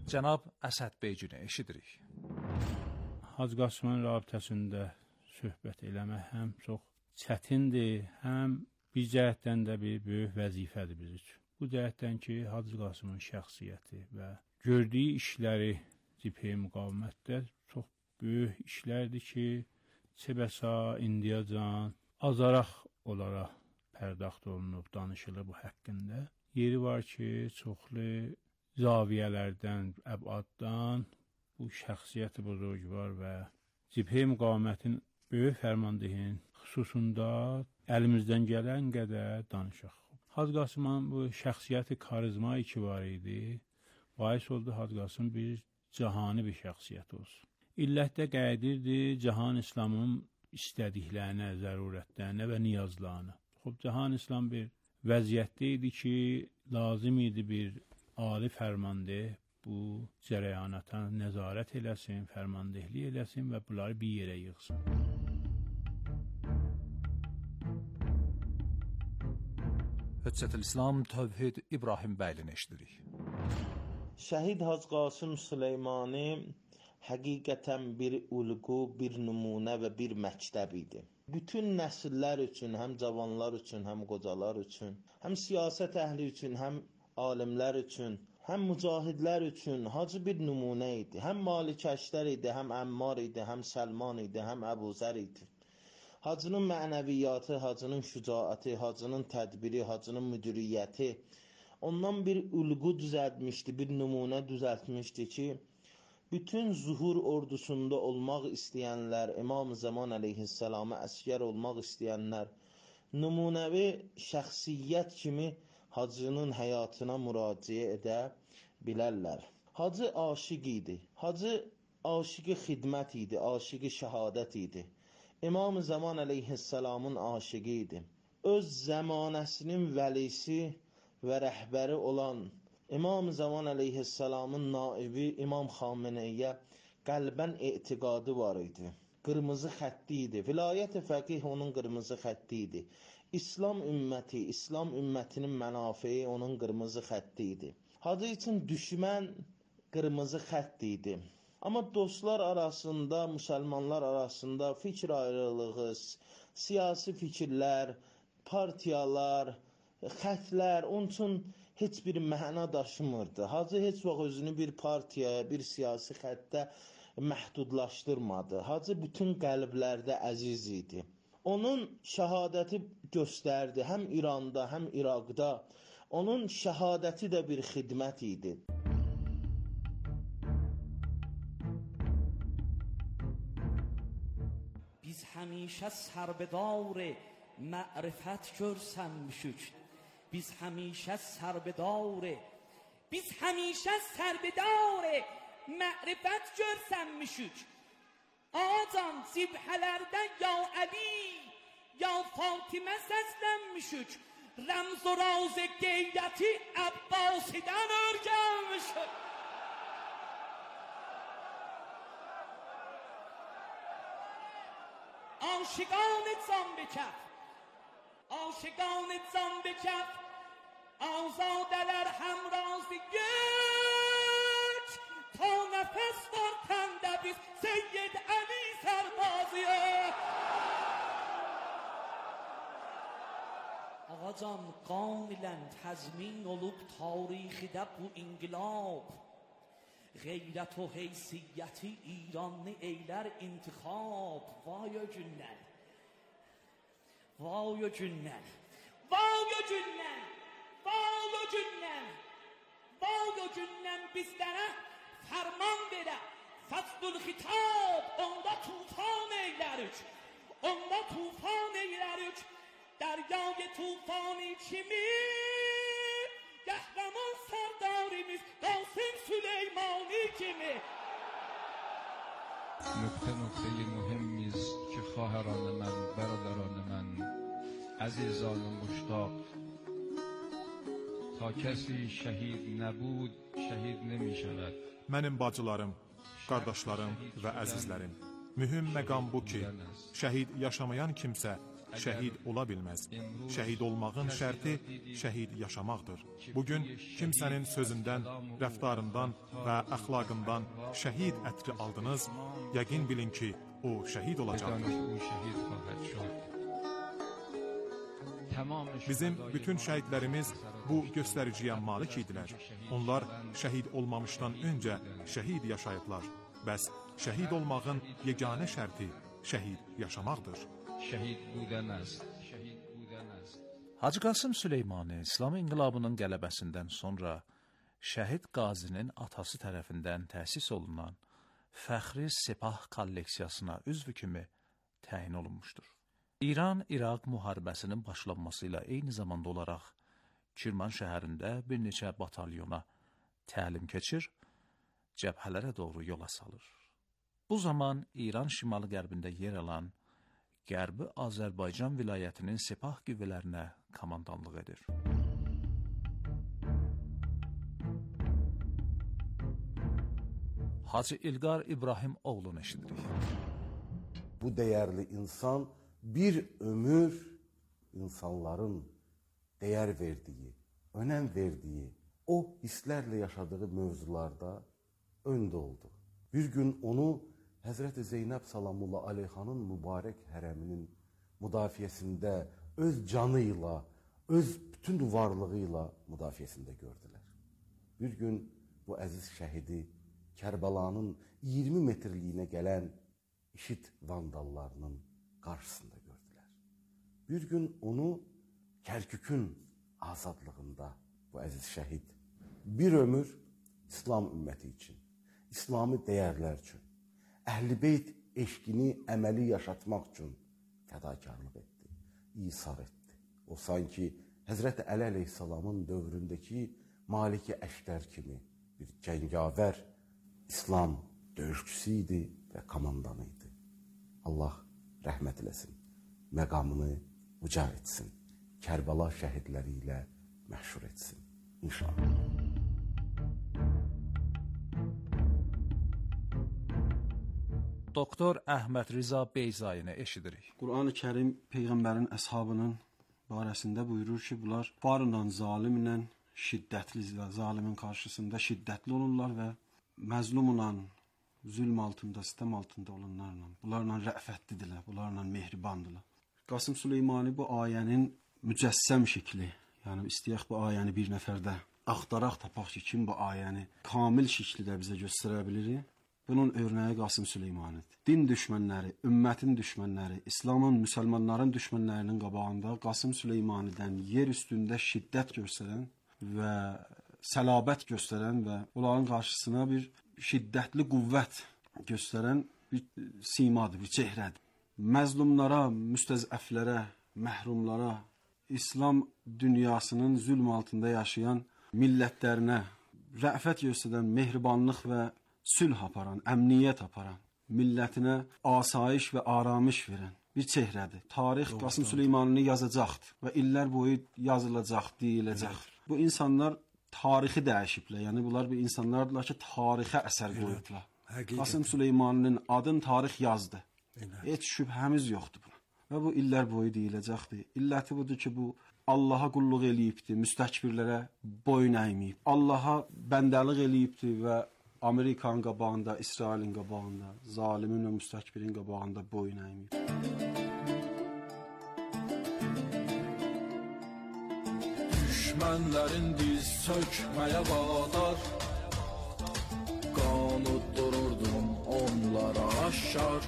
Cənab Əsəd Beygini eşidirik. Hacı Qasımın rabitəsində söhbət eləmək həm çox çətindir, həm bir cəhətdən də bir böyük vəzifədir biz üçün. Bu cəhətdən ki, Hacı Qasımın şəxsiyyəti və gördüyü işləri Cibhə-i müqavimətdə çox böyük işlərdir ki, çəbəsa, indiyacan, azaraq olaraq pərdaxt olunub, danışılır bu haqqında. Yeri var ki, çoxlu zaviyələrdən, əbaddan bu şəxsiyyəti buzurgvar və Cibhə-i müqavimətin böyük fərmandehin xüsusunda əlimizdən gələn qədər danışaq. Hacı Qasımın bu şəxsiyyəti karizma ki var idi, bais oldu Hacı Qasım bir cahani bir şəxsiyyət olsun. İllətdə qədirdi cahan İslamın istədiklərinə, zərurətlərinə və niyazlarına. Xub, cahan İslam bir vəziyyətdə idi ki, lazım idi bir ali fərmandeh bu cərəyanata nəzarət eləsin, fərmandehlik eləsin və bunları bir yerə yığsın. Hüccətül-İslam Tövhid İbrahim bəylini eşidirik. Şəhid Hacı Qasım Süleymani həqiqətən bir ulğu, bir nümunə və bir məktəb idi. Bütün nəsillər üçün, həm cavanlar üçün, həm qocalar üçün, həm siyasət əhli üçün, həm alimlər üçün, həm mücahidlər üçün hacı bir nümunə idi. Həm Malikəşlər idi, həm Əmmar idi, həm Səlman idi, həm Əbuzər idi. Hacının mənəviyyatı, hacının şücaəti, hacının tədbiri, hacının müdiriyyəti ondan bir ulğu düzəltmişdi, bir nümunə düzəltmişdi ki, bütün zuhur ordusunda olmaq istəyənlər, İmam-ı Zaman əleyhissalama əsgər olmaq istəyənlər, nümunəvi şəxsiyyət kimi hacının həyatına müraciə edə bilərlər. Hacı aşiq idi. Hacı aşiqi xidmət idi, aşiqi şəhadət idi. İmam-ı Zaman əleyhissalamın aşiqi idi. Öz zəmanəsinin vəlisi və rəhbəri olan İmam-ı Zaman əleyhissalamın naibi İmam Xameneyə qəlbən etiqadı var idi. Qırmızı xətti idi. Vilayət-i fəqih onun qırmızı xətti idi. İslam ümmətinin mənafeyi onun qırmızı xətti idi. Hacı üçün düşmən qırmızı xətti idi. Amma dostlar arasında, müsəlmanlar arasında fikir ayrılığı, siyasi fikirlər, partiyalar, xətlər onun üçün heç bir məna daşımırdı. Hacı heç vaxt özünü bir partiyaya, bir siyasi xəttə məhdudlaşdırmadı. Hacı bütün qəlblərdə əziz idi. Onun şəhadəti göstərdi həm İranda, həm İraqda. Onun şəhadəti də bir xidmət idi. Biz həmişə sərbedar ma'rifət görsənmişük. Biz həmişə sərbedar ma'rifət görsənmişük. Acan cibhələrdə ya Əli, ya Fatimə səslənmişük. Rəmz و راز qeyrəti Əbbasidən örgənmişük. Aşiqan can bəkəf, aşiqan can bəkəf, azadələr həmrazı یک تا نفس var təndə biz Seyyid Əli sərbazıya. Ağacan qanilən təzmin olub tarixidə bu inqilab. Qeyrət o heysiyyəti İranlı eylər intikhab. Vay o günlər, vay o günlər, vay o günlər, vay o günlər, vay o günlər bizlərə fərman verə. Fəzdül xitab onda tufan eylərik, onda tufan eylərik. Dəryای tufani kimi qəhrəman sərdarimiz Qasım Süleymani kimi. نکته مهمی است که خواهران من، برادران من، عزیزان مشتاق، تا کسی şehit نبود şehit نمی شود. Mənim bacılarım, qardaşlarım və əzizlərim, mühüm məqam bu ki, şəhid yaşamayan kimsə şəhid ola bilməz. Şəhid olmağın şərti şəhid yaşamaqdır. Bugün kimsənin sözündən, rəftarından və əxlaqından şəhid ətri aldınız, yəqin bilin ki, o şəhid olacaqdır. Bizim bütün şəhidlərimiz bu göstəriciyə malik idilər. Onlar şəhid olmamışdan öncə şəhid yaşayıblar. Bəs şəhid olmağın yeganə şərti şəhid yaşamaqdır. Hacı Qasım Süleymani İslam İnqilabının qələbəsindən sonra şəhid qazinin atası tərəfindən təsis olunan Fəxri Sepah kolleksiyasına üzv kimi təyin olunmuşdur. İran-İraq müharibəsinin başlanması ilə eyni zamanda olaraq Kirman şəhərində bir neçə batalyona təlim keçir, cəbhələrə doğru yola salır. Bu zaman İran şimal-qərbində yer alan Qərbi Azərbaycan vilayətinin Sepah qüvvələrinə komandanlıq edir. Hacı İlqar İbrahim oğlunu eşidirik. Bu dəyərli insan bir ömür insanların dəyər verdiyi, önəm verdiyi, o hisslərlə yaşadığı mövzularda öndə oldu. Bir gün onu Həzrəti Zeynəb Salamullah Aleyxanın mübarək hərəminin müdafiəsində öz canı ilə, öz bütün varlığı ilə müdafiəsində gördülər. Bir gün bu əziz şəhidi Kərbəlanın 20 metrliyinə gələn işid vandallarının qarşısında gördülər. Bir gün onu Kərkükün azadlığında bu əziz şəhid bir ömür İslam ümməti üçün, İslami dəyərlər üçün, Əhl-i Beyt eşqini əməli yaşatmaq üçün fədakarlıq etdi, isar etdi. O sanki Həzrəti Əli əleyhissalamın dövründəki Maliki Əşqər kimi bir cəngavər İslam döyüşçüsü idi və komandanı idi. Allah rəhmət eləsin, məqamını uca etsin, Kərbəla şəhidləri ilə məhşur etsin. İnşallah. Doktor Əhməd Rıza Beyzayını eşidirik. Qur'an-ı Kərim Peyğəmbərin əshabının barəsində buyurur ki, bunlar varla zalimlə şiddətli, zalimin qarşısında şiddətli olurlar və məzlumla, zülm altında, sistem altında olanlarla, bunlarla rəfətlidirlər, bunlarla mehribandırlar. Qasım Süleymani bu ayənin mücəssəm şəkli, yəni istəyək bu ayəni bir nəfərdə axtaraq tapaq ki, kim bu ayəni kamil şəkildə bizə göstərə bilir. Bunun örneği Qasım Süleymanidir. Din düşmənləri, ümmətin düşmənləri, İslamın, müsəlmanların düşmənlərinin qabağında Qasım Süleymanidən yer üstündə şiddət göstərən və səlabət göstərən və onların qarşısına bir şiddətli qüvvət göstərən bir simadır, bir çehrədir. Məzlumlara, müstəzəflərə, məhrumlara, İslam dünyasının zülm altında yaşayan millətlərinə rəfət göstərən, mehribanlıq və sülh aparan, əmniyyət aparan, millətinə asayiş və aramış verən bir çehrədir. Tarix Qasım Süleymanini yazacaqdır və illər boyu yazılacaq, deyiləcəkdir. Bu insanlar tarixi dəyişiblər, yəni bunlar bir insanlardırlar ki, tarixə əsər qoyublar. Qasım Süleymaninin adın tarix yazdı. Heç şübhəmiz yoxdur buna. Və bu illər boyu deyiləcəkdir. İlləti budur ki, bu Allaha qulluq eləyibdir, müstəkbirlərə boyun əyməyib. Allaha bəndəlik eləyibdir və Amerikanın qabağında, İsrailin qabağında, zalimin və müstəkbirin qabağında boyun əyməyib. Düşmənlərin diz çökməyə vadar, qanut dururdum onlara aşkar.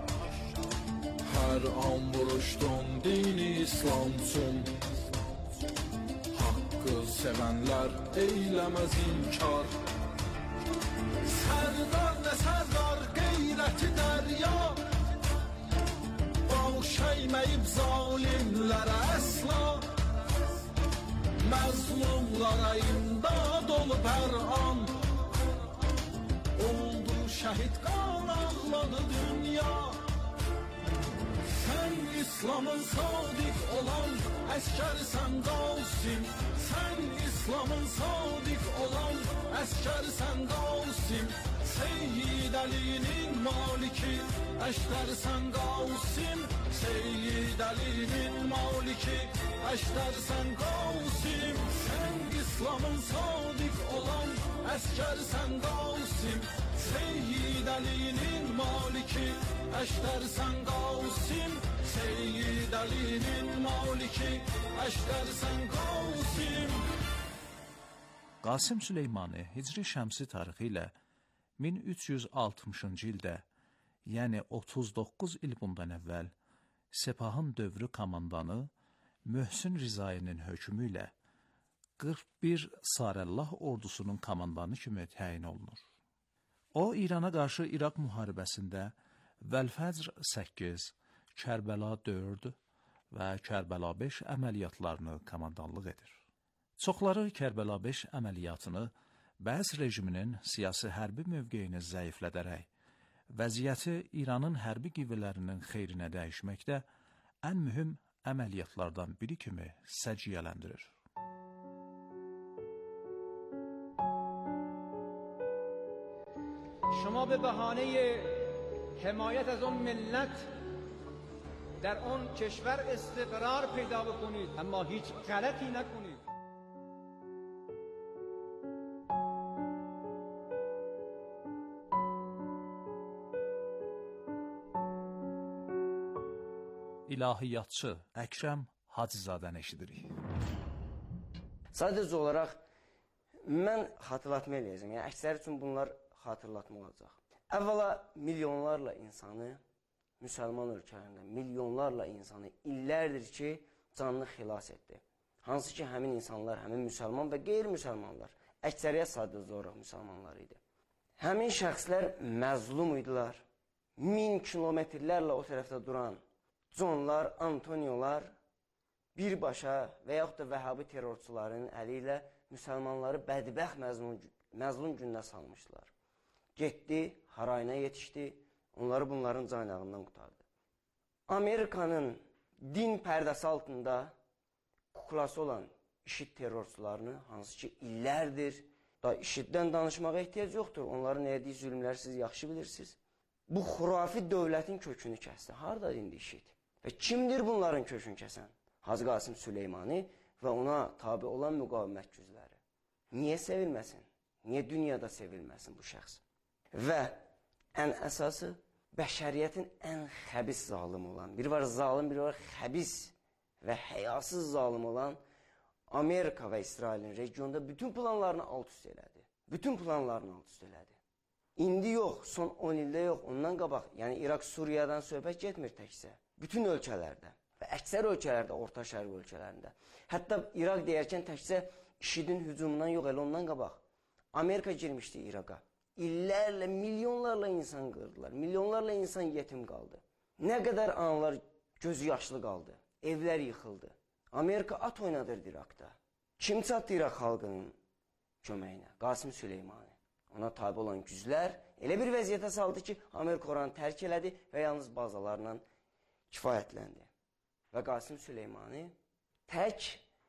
Hər an vuruşdum dini İslam üçün, haqqı sevənlər eyləməz inkar. Sərdar nə sərdar qeyrəti dərya, bağışayməyib zalimlərə əsla, məzlumlara imdad olub hər an, oldu şəhid qan ağladı dünya. Sen İslam'ın sadık olan əsgərsən Qasim. Sen İslam'ın sadık olan əsgərsən Qasim. Seyyid Ali'nin maliki əşdərsən Qasim. Seyyid Ali'nin maliki əşdərsən Qasim. Sen İslam'ın sadık olan əsgərsən Qasim. Seyyid Ali'nin maliki əşdərsən Qasim. Seyyid Ali'nin maliki əşdərsən Qasim. Qasım Süleymani Hicri Şəmsi tarixi ilə 1360-cı ildə, yəni 39 il bundan əvvəl Sepahın dövrü komandanı Möhsün Rizayinin hökmü ilə 41 Sarəllah ordusunun komandanı kimi təyin olunur. O, İrana qarşı İraq müharibəsində Vəl-Fəcr 8, Kərbəla 4 və Kərbəla 5 əməliyyatlarını komandanlıq edir. Çoxları Kərbəla 5 əməliyyatını Bəs rejiminin siyasi hərbi mövqeyini zəiflədərək, vəziyyəti İranın hərbi qüvvələrinin xeyrinə dəyişməkdə ən mühüm əməliyyatlardan biri kimi səciyyələndirir. شما به بهانه حمایت از اون ملت در اون کشور استقرار پیدا بکنید، اما هیچ غلطی نکنید. İlahiyyatçı Əkrəm Hacızadəni eşidirik. Sadəcə olaraq mən xatırlatma eləyəcəm. Yəni əksəri üçün bunlar xatırlatma olacaq. Əvvəla milyonlarla insanı müsəlman ölkələrində, milyonlarla insanı illərdir ki, canını xilas etdi. Hansı ki, həmin insanlar, həmin müsəlman və qeyri-müsəlmanlar, əksəriyyət sadəcə olaraq müsəlmanlar idi. Həmin şəxslər məzlum idilər. 1000 kilometrlərlə o tərəfdə duran Conlar, Antoniolar birbaşa və yaxud da vəhhabi terrorçuların əli ilə müsəlmanları bədbəxt məzlum gününə salmışlar. Getdi, harayına yetişdi, onları bunların caynağından qutardı. Amerikanın din pərdəsi altında kuklası olan IŞİD terrorçularını, hansı ki illərdir, da IŞİDdən danışmağa ehtiyac yoxdur. Onların etdiyi zülmləri siz yaxşı bilirsiniz. Bu xurafi dövlətin kökünü kəsdi. Harada indi IŞİD? Və kimdir bunların kökünü kəsən? Hacı Qasım Süleymani və ona tabi olan müqavimət gücləri. Niyə sevilməsin? Niyə dünyada sevilməsin bu şəxs? Və ən əsası, bəşəriyyətin ən xəbis zalım olan, biri var zalim, biri var xəbis və həyasız zalim olan Amerika və İsrailin regionda bütün planlarını alt-üst elədi. Bütün planlarını alt-üst elədi. İndi yox, son 10 ildə yox, ondan qabaq, yəni İraq, Suriyadan söhbət getmir təkcə. Bütün ölkələrdə və əksər ölkələrdə, Orta Şərq ölkələrində. Hətta İraq deyərkən təkcə IŞİDin hücumundan yox, elə ondan qabaq. Amerika girmişdi İraqa. İllərlə, milyonlarla insan qırdılar. Milyonlarla insan yetim qaldı. Nə qədər anlar gözü yaşlı qaldı. Evlər yıxıldı. Amerika at oynadırdı İraqda. Kim çatdı İraq xalqının köməyinə? Qasım Süleymani. Ona tabi olan güclər elə bir vəziyyətə saldı ki, Amerika oranı tərk elədi və yalnız bazalarla kifayətləndi. Və Qasım Süleymani tək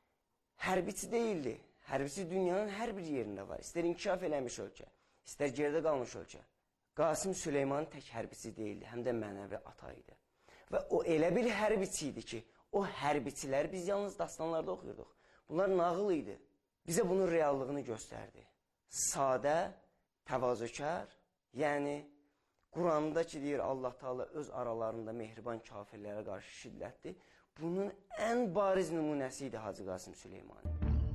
hərbiçi deyildi. Hərbiçi dünyanın hər bir yerində var. İstər inkişaf eləmiş ölkə, istər gerdə qalmış ölkə. Qasım Süleymani tək hərbiçi deyildi, həm də mənəvi ata idi. Və o elə bir hərbiçi idi ki, o hərbiçiləri biz yalnız dastanlarda oxuyurduq. Bunlar nağıl idi. Bizə bunun reallığını göstərdi. Sadə, təvazökar, yəni Quranda ki, deyir Allah Teala öz aralarında mehriban kafirlərə qarşı şiddətli. Bunun ən bariz nümunəsi idi Hacı Qasım Süleymani.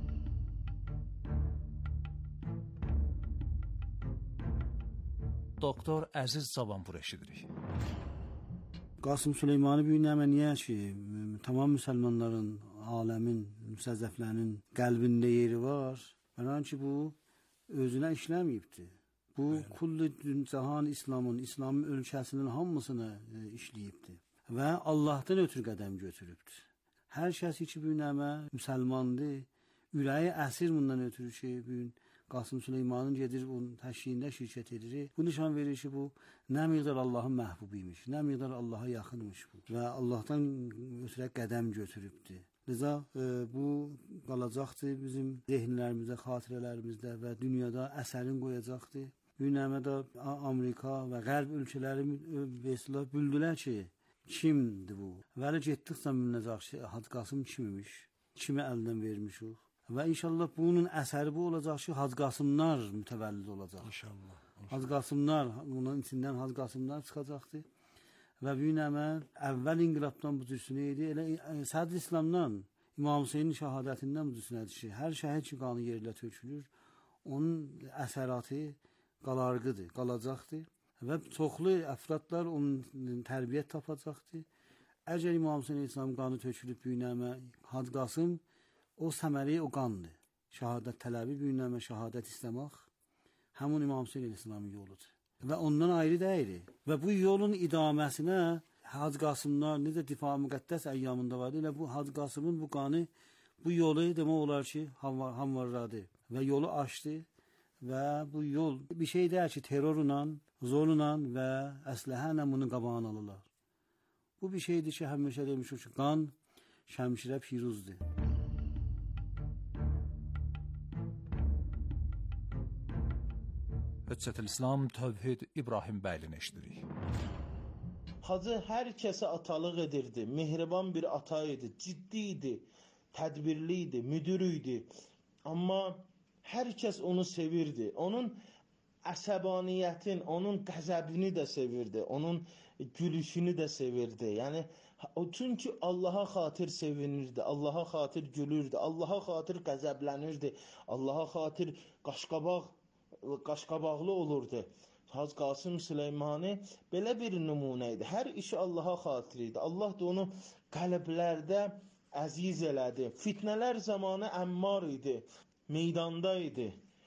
Doktor Əziz Cavanpur eşidirik. Qasım Süleymani bir nəməniyə ki, tamam müsəlmanların, aləmin, müsəzzəflərinin qəlbində yeri var. Mənan ki, bu özünə işləməyibdir. Bu, kulli cahan İslamın ölkəsinin hamısını işləyibdir. Və Allahdan ötürü qədəm götürübdür. Hər kəsi ki, bu nəmə müsəlmandır, ürəyi əsir bundan ötürü ki, Qasım Süleymanın gedir onun təşkilində şirkət edir. Bu nişan verir ki, bu nə miqdar Allahın məhbubu imiş, nə miqdar Allaha yaxınmış bu və Allahdan ötürə qədəm götürübdür. Liza bu qalacaqdır bizim zehnlərimizdə, xatirələrimizdə və dünyada əsərin qoyacaqdır. Dünyada Amerika və Qərb ölkələri vesile bildilər ki, kimdir bu? Vəli getdikcə bilinəcək ki, Hacı Qasım kimmiş, kimi əldən vermişik. Və inşallah bunun əsəri bu olacaq ki, Hacı Qasımlar mütəvəllid olacaq. İnşallah. Hacı Qasımlar, bunun içindən Hacı Qasımlar çıxacaqdır. Və bu əməl əvvəl inqilabdan bu cürsünə idi. Elə Sədr İslamdan, İmam Hüseynin şəhadətindən bu cürsünədir ki, hər şəhid ki, qanı yerlə tökülür, onun əsəratı qalarqıdır, qalacaqdır. Və çoxlu əfradlar onun tərbiyyət tapacaqdır. Əgər İmam Hüseyin İslam qanı tökülüb bu əməl, Hacı Qasım o səməri, o qandır. Şəhadət tələbi, büyünləmə şəhadət istəmək həmin İmam Hüseyin İslamın yoludur. Və ondan ayrı deyil. Və bu yolun idaməsinə Hacı Qasımlar necə difa müqəddəs əyyamında vardı, elə bu Hacı Qasımın bu qanı, bu yolu demək olar ki, hamvarladı və yolu açdı və bu yol bir şey deyil ki, terrorla, zorla və əsləhənlə bunu qabağını alırlar. Bu bir şeydir ki, həmişə demişik ki, qan şəmşirə piruzdur. Hüccətül-İslam Tövhid İbrahim bəylini eşidirik. Hacı hər kəsə atalıq edirdi. Mehriban bir ata idi. Ciddi idi. Tədbirli idi. Müdür idi. Amma hər kəs onu sevirdi. Onun əsəbaniyyətin, onun qəzəbini də sevirdi. Onun gülüşünü də sevirdi. Yəni, çünki Allaha xatir sevinirdi. Allaha xatir gülürdü. Allaha xatir qəzəblənirdi. Allaha xatir qaşqabaqlı olurdu. Hacı Qasım Süleymani belə bir nümunə idi. Hər işi Allaha xatir idi. Allah da onu qəlblərdə əziz elədi. Fitnələr zamanı əmmar idi. Meydanda idi.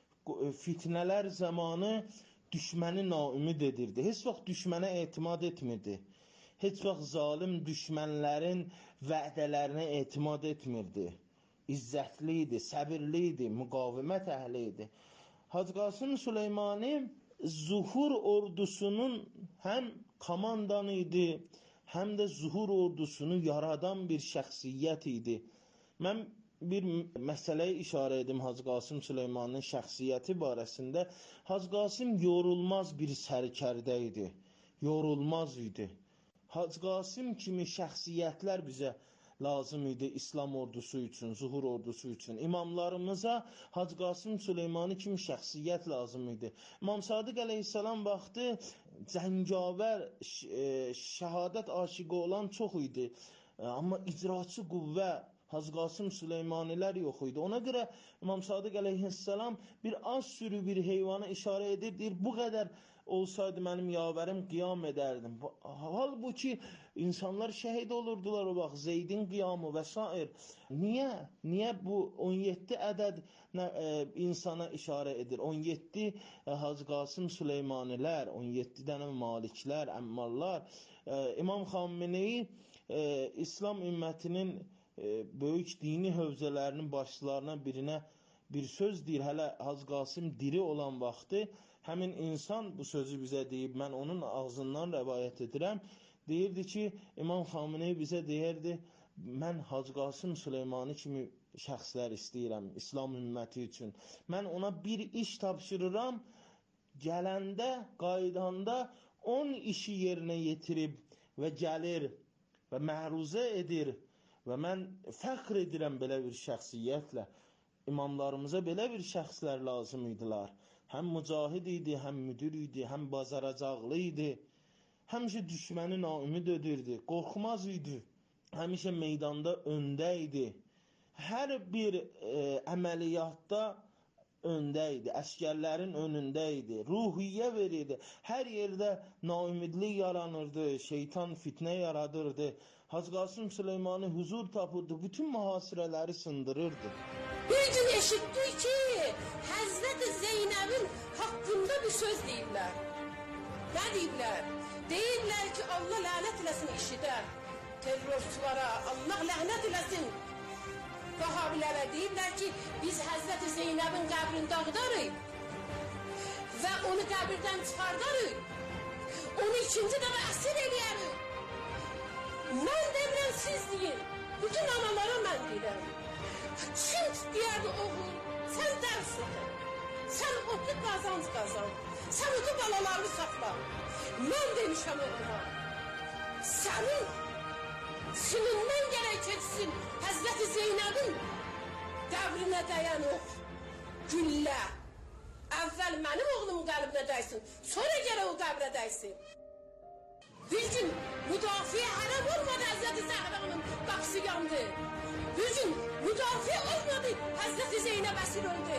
Fitnələr zamanı düşməni naümid edirdi. Heç vaxt düşmənə etimad etmirdi. Heç vaxt zalim düşmənlərin vədələrinə etimad etmirdi. İzzətli idi, səbirli idi, müqavimət əhli idi. Hacı Qasım Süleymani zuhur ordusunun həm komandanı idi, həm də zuhur ordusunu yaradan bir şəxsiyyət idi. Mən bir məsələyə işarə edim Hacı Qasım Süleymanın şəxsiyyəti barəsində. Hacı Qasım yorulmaz bir sərkərdə idi, yorulmaz idi. Hacı Qasım kimi şəxsiyyətlər bizə lazım idi İslam ordusu üçün, zuhur ordusu üçün. İmamlarımıza Hacı Qasım Süleymani kimi şəxsiyyət lazım idi. İmam Sadiq əleyhissalam vaxtı cəngavər, şəhadət aşiqi olan çox idi. Amma icraçı qüvvə Hacı Qasım Süleymanilər yox idi. Ona görə İmam Sadiq əleyhissalam bir az sürü bir heyvana işarə edir, deyir, bu qədər olsaydı mənim yavərim qiyam edərdim. Halbuki insanlar şəhid olurdular o vaxt. Zeydin qiyamı və s. Niyə? Niyə bu 17 ədəd insana işarə edir? 17 Hacı Qasım Süleymanilər, 17 dənə maliklər, əmmallar. İmam Xameneyi İslam ümmətinin böyük dini hövzələrinin başçılarından birinə bir söz deyir. Hələ Hacı Qasım diri olan vaxtı həmin insan bu sözü bizə deyib, mən onun ağzından rəvayət edirəm. Deyirdi ki, İmam Xameneyi bizə deyirdi, mən Hacı Qasım Süleymani kimi şəxslər istəyirəm İslam ümməti üçün. Mən ona bir iş tapşırıram, gələndə, qaydanda 10 işi yerinə yetirib və gəlir və məruzə edir və mən fəxr edirəm belə bir şəxsiyyətlə. İmamlarımıza belə bir şəxslər lazım idilər. Həm mücahid idi, həm müdür idi, həm bazaracaqlı idi. Həmişə düşməni naümid edirdi, qorxmaz idi. Həmişə meydanda öndə idi. Hər bir əməliyyatda öndə idi, əskərlərin önündə idi, ruhiyyə verirdi. Hər yerdə naümidlik yaranırdı, şeytan fitnə yaradırdı. Hacı Qasım Süleymani huzur tapırdı, bütün mühasirələri sındırırdı. Bir gün eşitdik ki, Həzrət-i Zeynəbin haqqında bir söz deyirlər. Nə deyirlər? Deyirlər ki, Allah lənət eləsin işidə. Terrorçulara Allah lənət eləsin. Vahabilərə deyirlər ki, biz Həzrəti Zeynəbin qəbrini dağıdarıq və onu qəbirdən çıxardarıq. Onu ikinci dəfə əsir eləyərik. Mən demirəm, siz deyin. Bütün analara mən deyirəm. Kim deyərdi oğul, sən dərs oxu. Sən oxu qazanc qazan. Sən oxu balalarını saxla. Mən demişəm oğluma. Sənin sünündən gərək keçsin Həzrəti Zeynəbin qəbrinə dəyən ox, güllə. Əvvəl mənim oğlumun qəlbinə dəysin, sonra gərək o qəbrə dəysin. Bir gün müdafiə hərəm olmadı Həzrəti Zəhranın qapısı yandı. Bir gün müdafiə olmadı Həzrəti Zeynəb əsir öldü.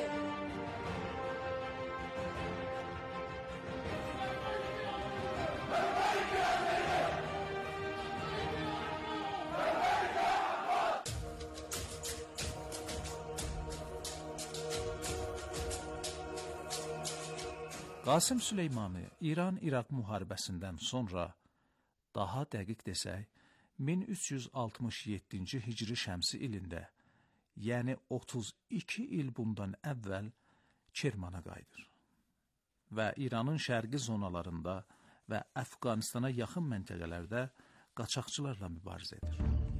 Qasım Süleymanı İran-İraq müharibəsindən sonra, daha dəqiq desək, 1367-ci hicri şəmsi ilində, yəni 32 il bundan əvvəl Kermana qayıdır və İranın şərqi zonalarında və Əfqanistana yaxın məntəqələrdə qaçaqçılarla mübarizə edir.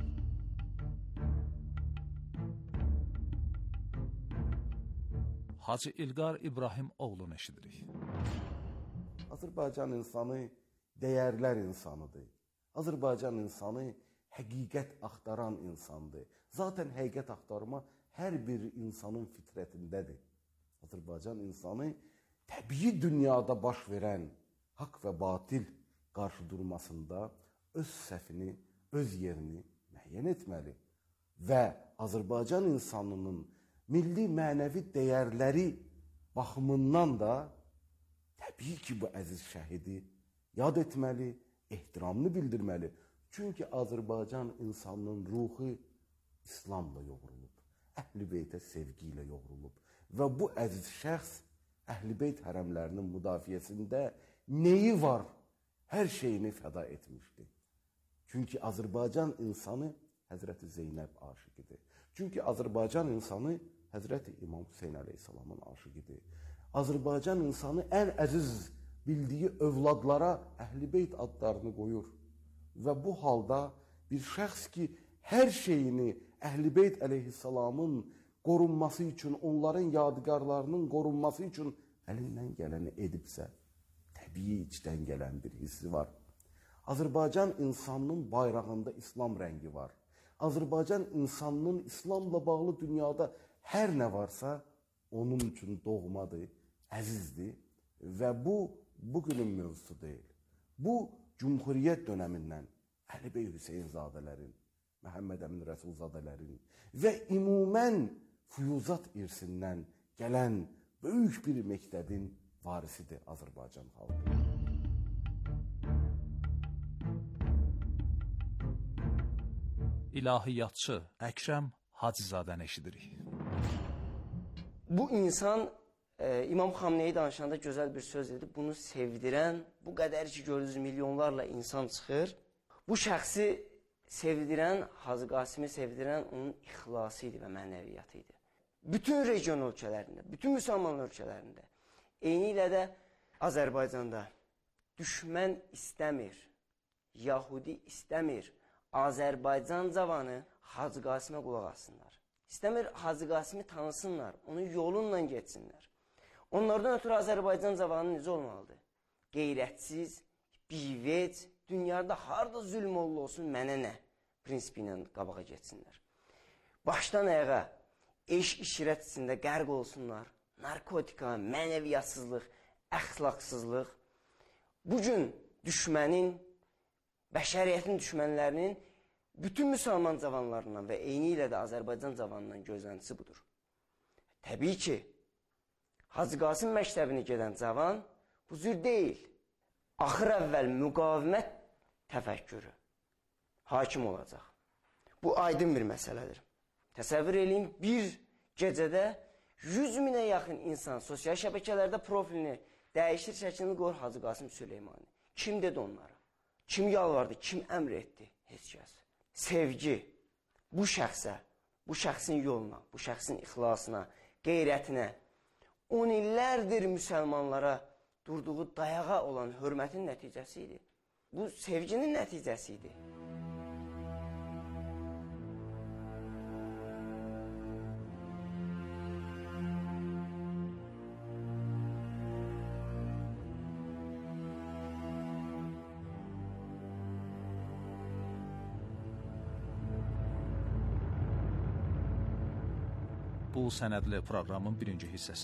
Hacı İlqar İbrahim oğlunu eşidirik. Azərbaycan insanı dəyərlər insanıdır. Azərbaycan insanı həqiqət axtaran insandır. Zaten həqiqət axtarma hər bir insanın fitrətindədir. Azərbaycan insanı təbii dünyada baş verən haqq və batil qarşı durmasında öz səhvini, öz yerini müəyyən etməli və Azərbaycan insanının milli mənəvi dəyərləri baxımından da təbii ki, bu əziz şəhidi yad etməli, ehtiramını bildirməli. Çünki Azərbaycan insanının ruhu İslamla yoğrulub, Əhl-i Beytə sevgi ilə yoğrulub və bu əziz şəxs Əhl-i Beyt hərəmlərinin müdafiəsində neyi var, hər şeyini fəda etmişdi. Çünki Azərbaycan insanı Həzrəti Zeynəb aşiqidir. Çünki Azərbaycan insanı Həzrəti İmam Hüseyin əleyhissalamın aşiqidir. Azərbaycan insanı ən əziz bildiyi övladlara Əhl-i Beyt adlarını qoyur. Və bu halda bir şəxs ki, hər şeyini Əhl-i Beyt əleyhissalamın qorunması üçün, onların yadigarlarının qorunması üçün əlindən gələni edibsə, təbii içdən gələn bir hissi var. Azərbaycan insanının bayrağında İslam rəngi var. Azərbaycan insanının İslamla bağlı dünyada hər nə varsa, onun üçün doğmadır, əzizdir və bu, bugünün mövzusu deyil. Bu, Cumhuriyyət dönəmindən Əli Bey Hüseynzadələrin, Məhəmməd Əmin Rəsulzadələrin və ümumən Füyuzat irsindən gələn böyük bir məktəbin varisidir Azərbaycan xalqı. İlahiyyatçı Əkrəm Hacızadəni eşidirik. Bu insan İmam Xamneyi danışanda gözəl bir söz dedi. Bunu sevdirən, bu qədər ki görürüz milyonlarla insan çıxır. Bu şəxsi sevdirən, Hacı Qasimi sevdirən onun ixlası idi və mənəviyyatı idi. Bütün region ölkələrində, bütün müsəlman ölkələrində, eyni ilə də Azərbaycanda düşmən istəmir, Yahudi istəmir, Azərbaycan cavanı Hacı Qasimə qulaq assınlar. İstəmir Hacı Qasimi tanısınlar, onun yolunla geçsinlər. Onlardan ötürü Azərbaycan cavanı necə olmalıdır? Qeyrətsiz, bivec, dünyada harada zülm olsun, mənə nə? Prinsipi ilə qabağa geçsinlər. Başdan ayağa eşq işrət içində qərq olsunlar, narkotika, mənəviyyətsizlik, əxlaqsızlıq. Bugün düşmənin, bəşəriyyətin düşmənlərinin bütün müsəlman cavanlarından və eyni ilə də Azərbaycan cavanından gözləntisi budur. Təbii ki, Hacı Qasim məktəbini gedən cavan bu cür deyil. Axır əvvəl müqavimət təfəkkürü hakim olacaq. Bu aydın bir məsələdir. Təsəvvür edin, bir gecədə 100 minə yaxın insan sosial şəbəkələrdə profilini dəyişir, şəklini qoyur Hacı Qasim Süleymani. Kim dedi onlara? Kim yalvardı? Kim əmr etdi? Heç kəs. Sevgi bu şəxsə bu şəxsin yoluna, bu şəxsin ixlasına, qeyrətinə, 10 illərdir müsəlmanlara durduğu dayağa olan hörmətin nəticəsi idi. Bu sevginin nəticəsi idi. Bu sənədli proqramın birinci hissəsi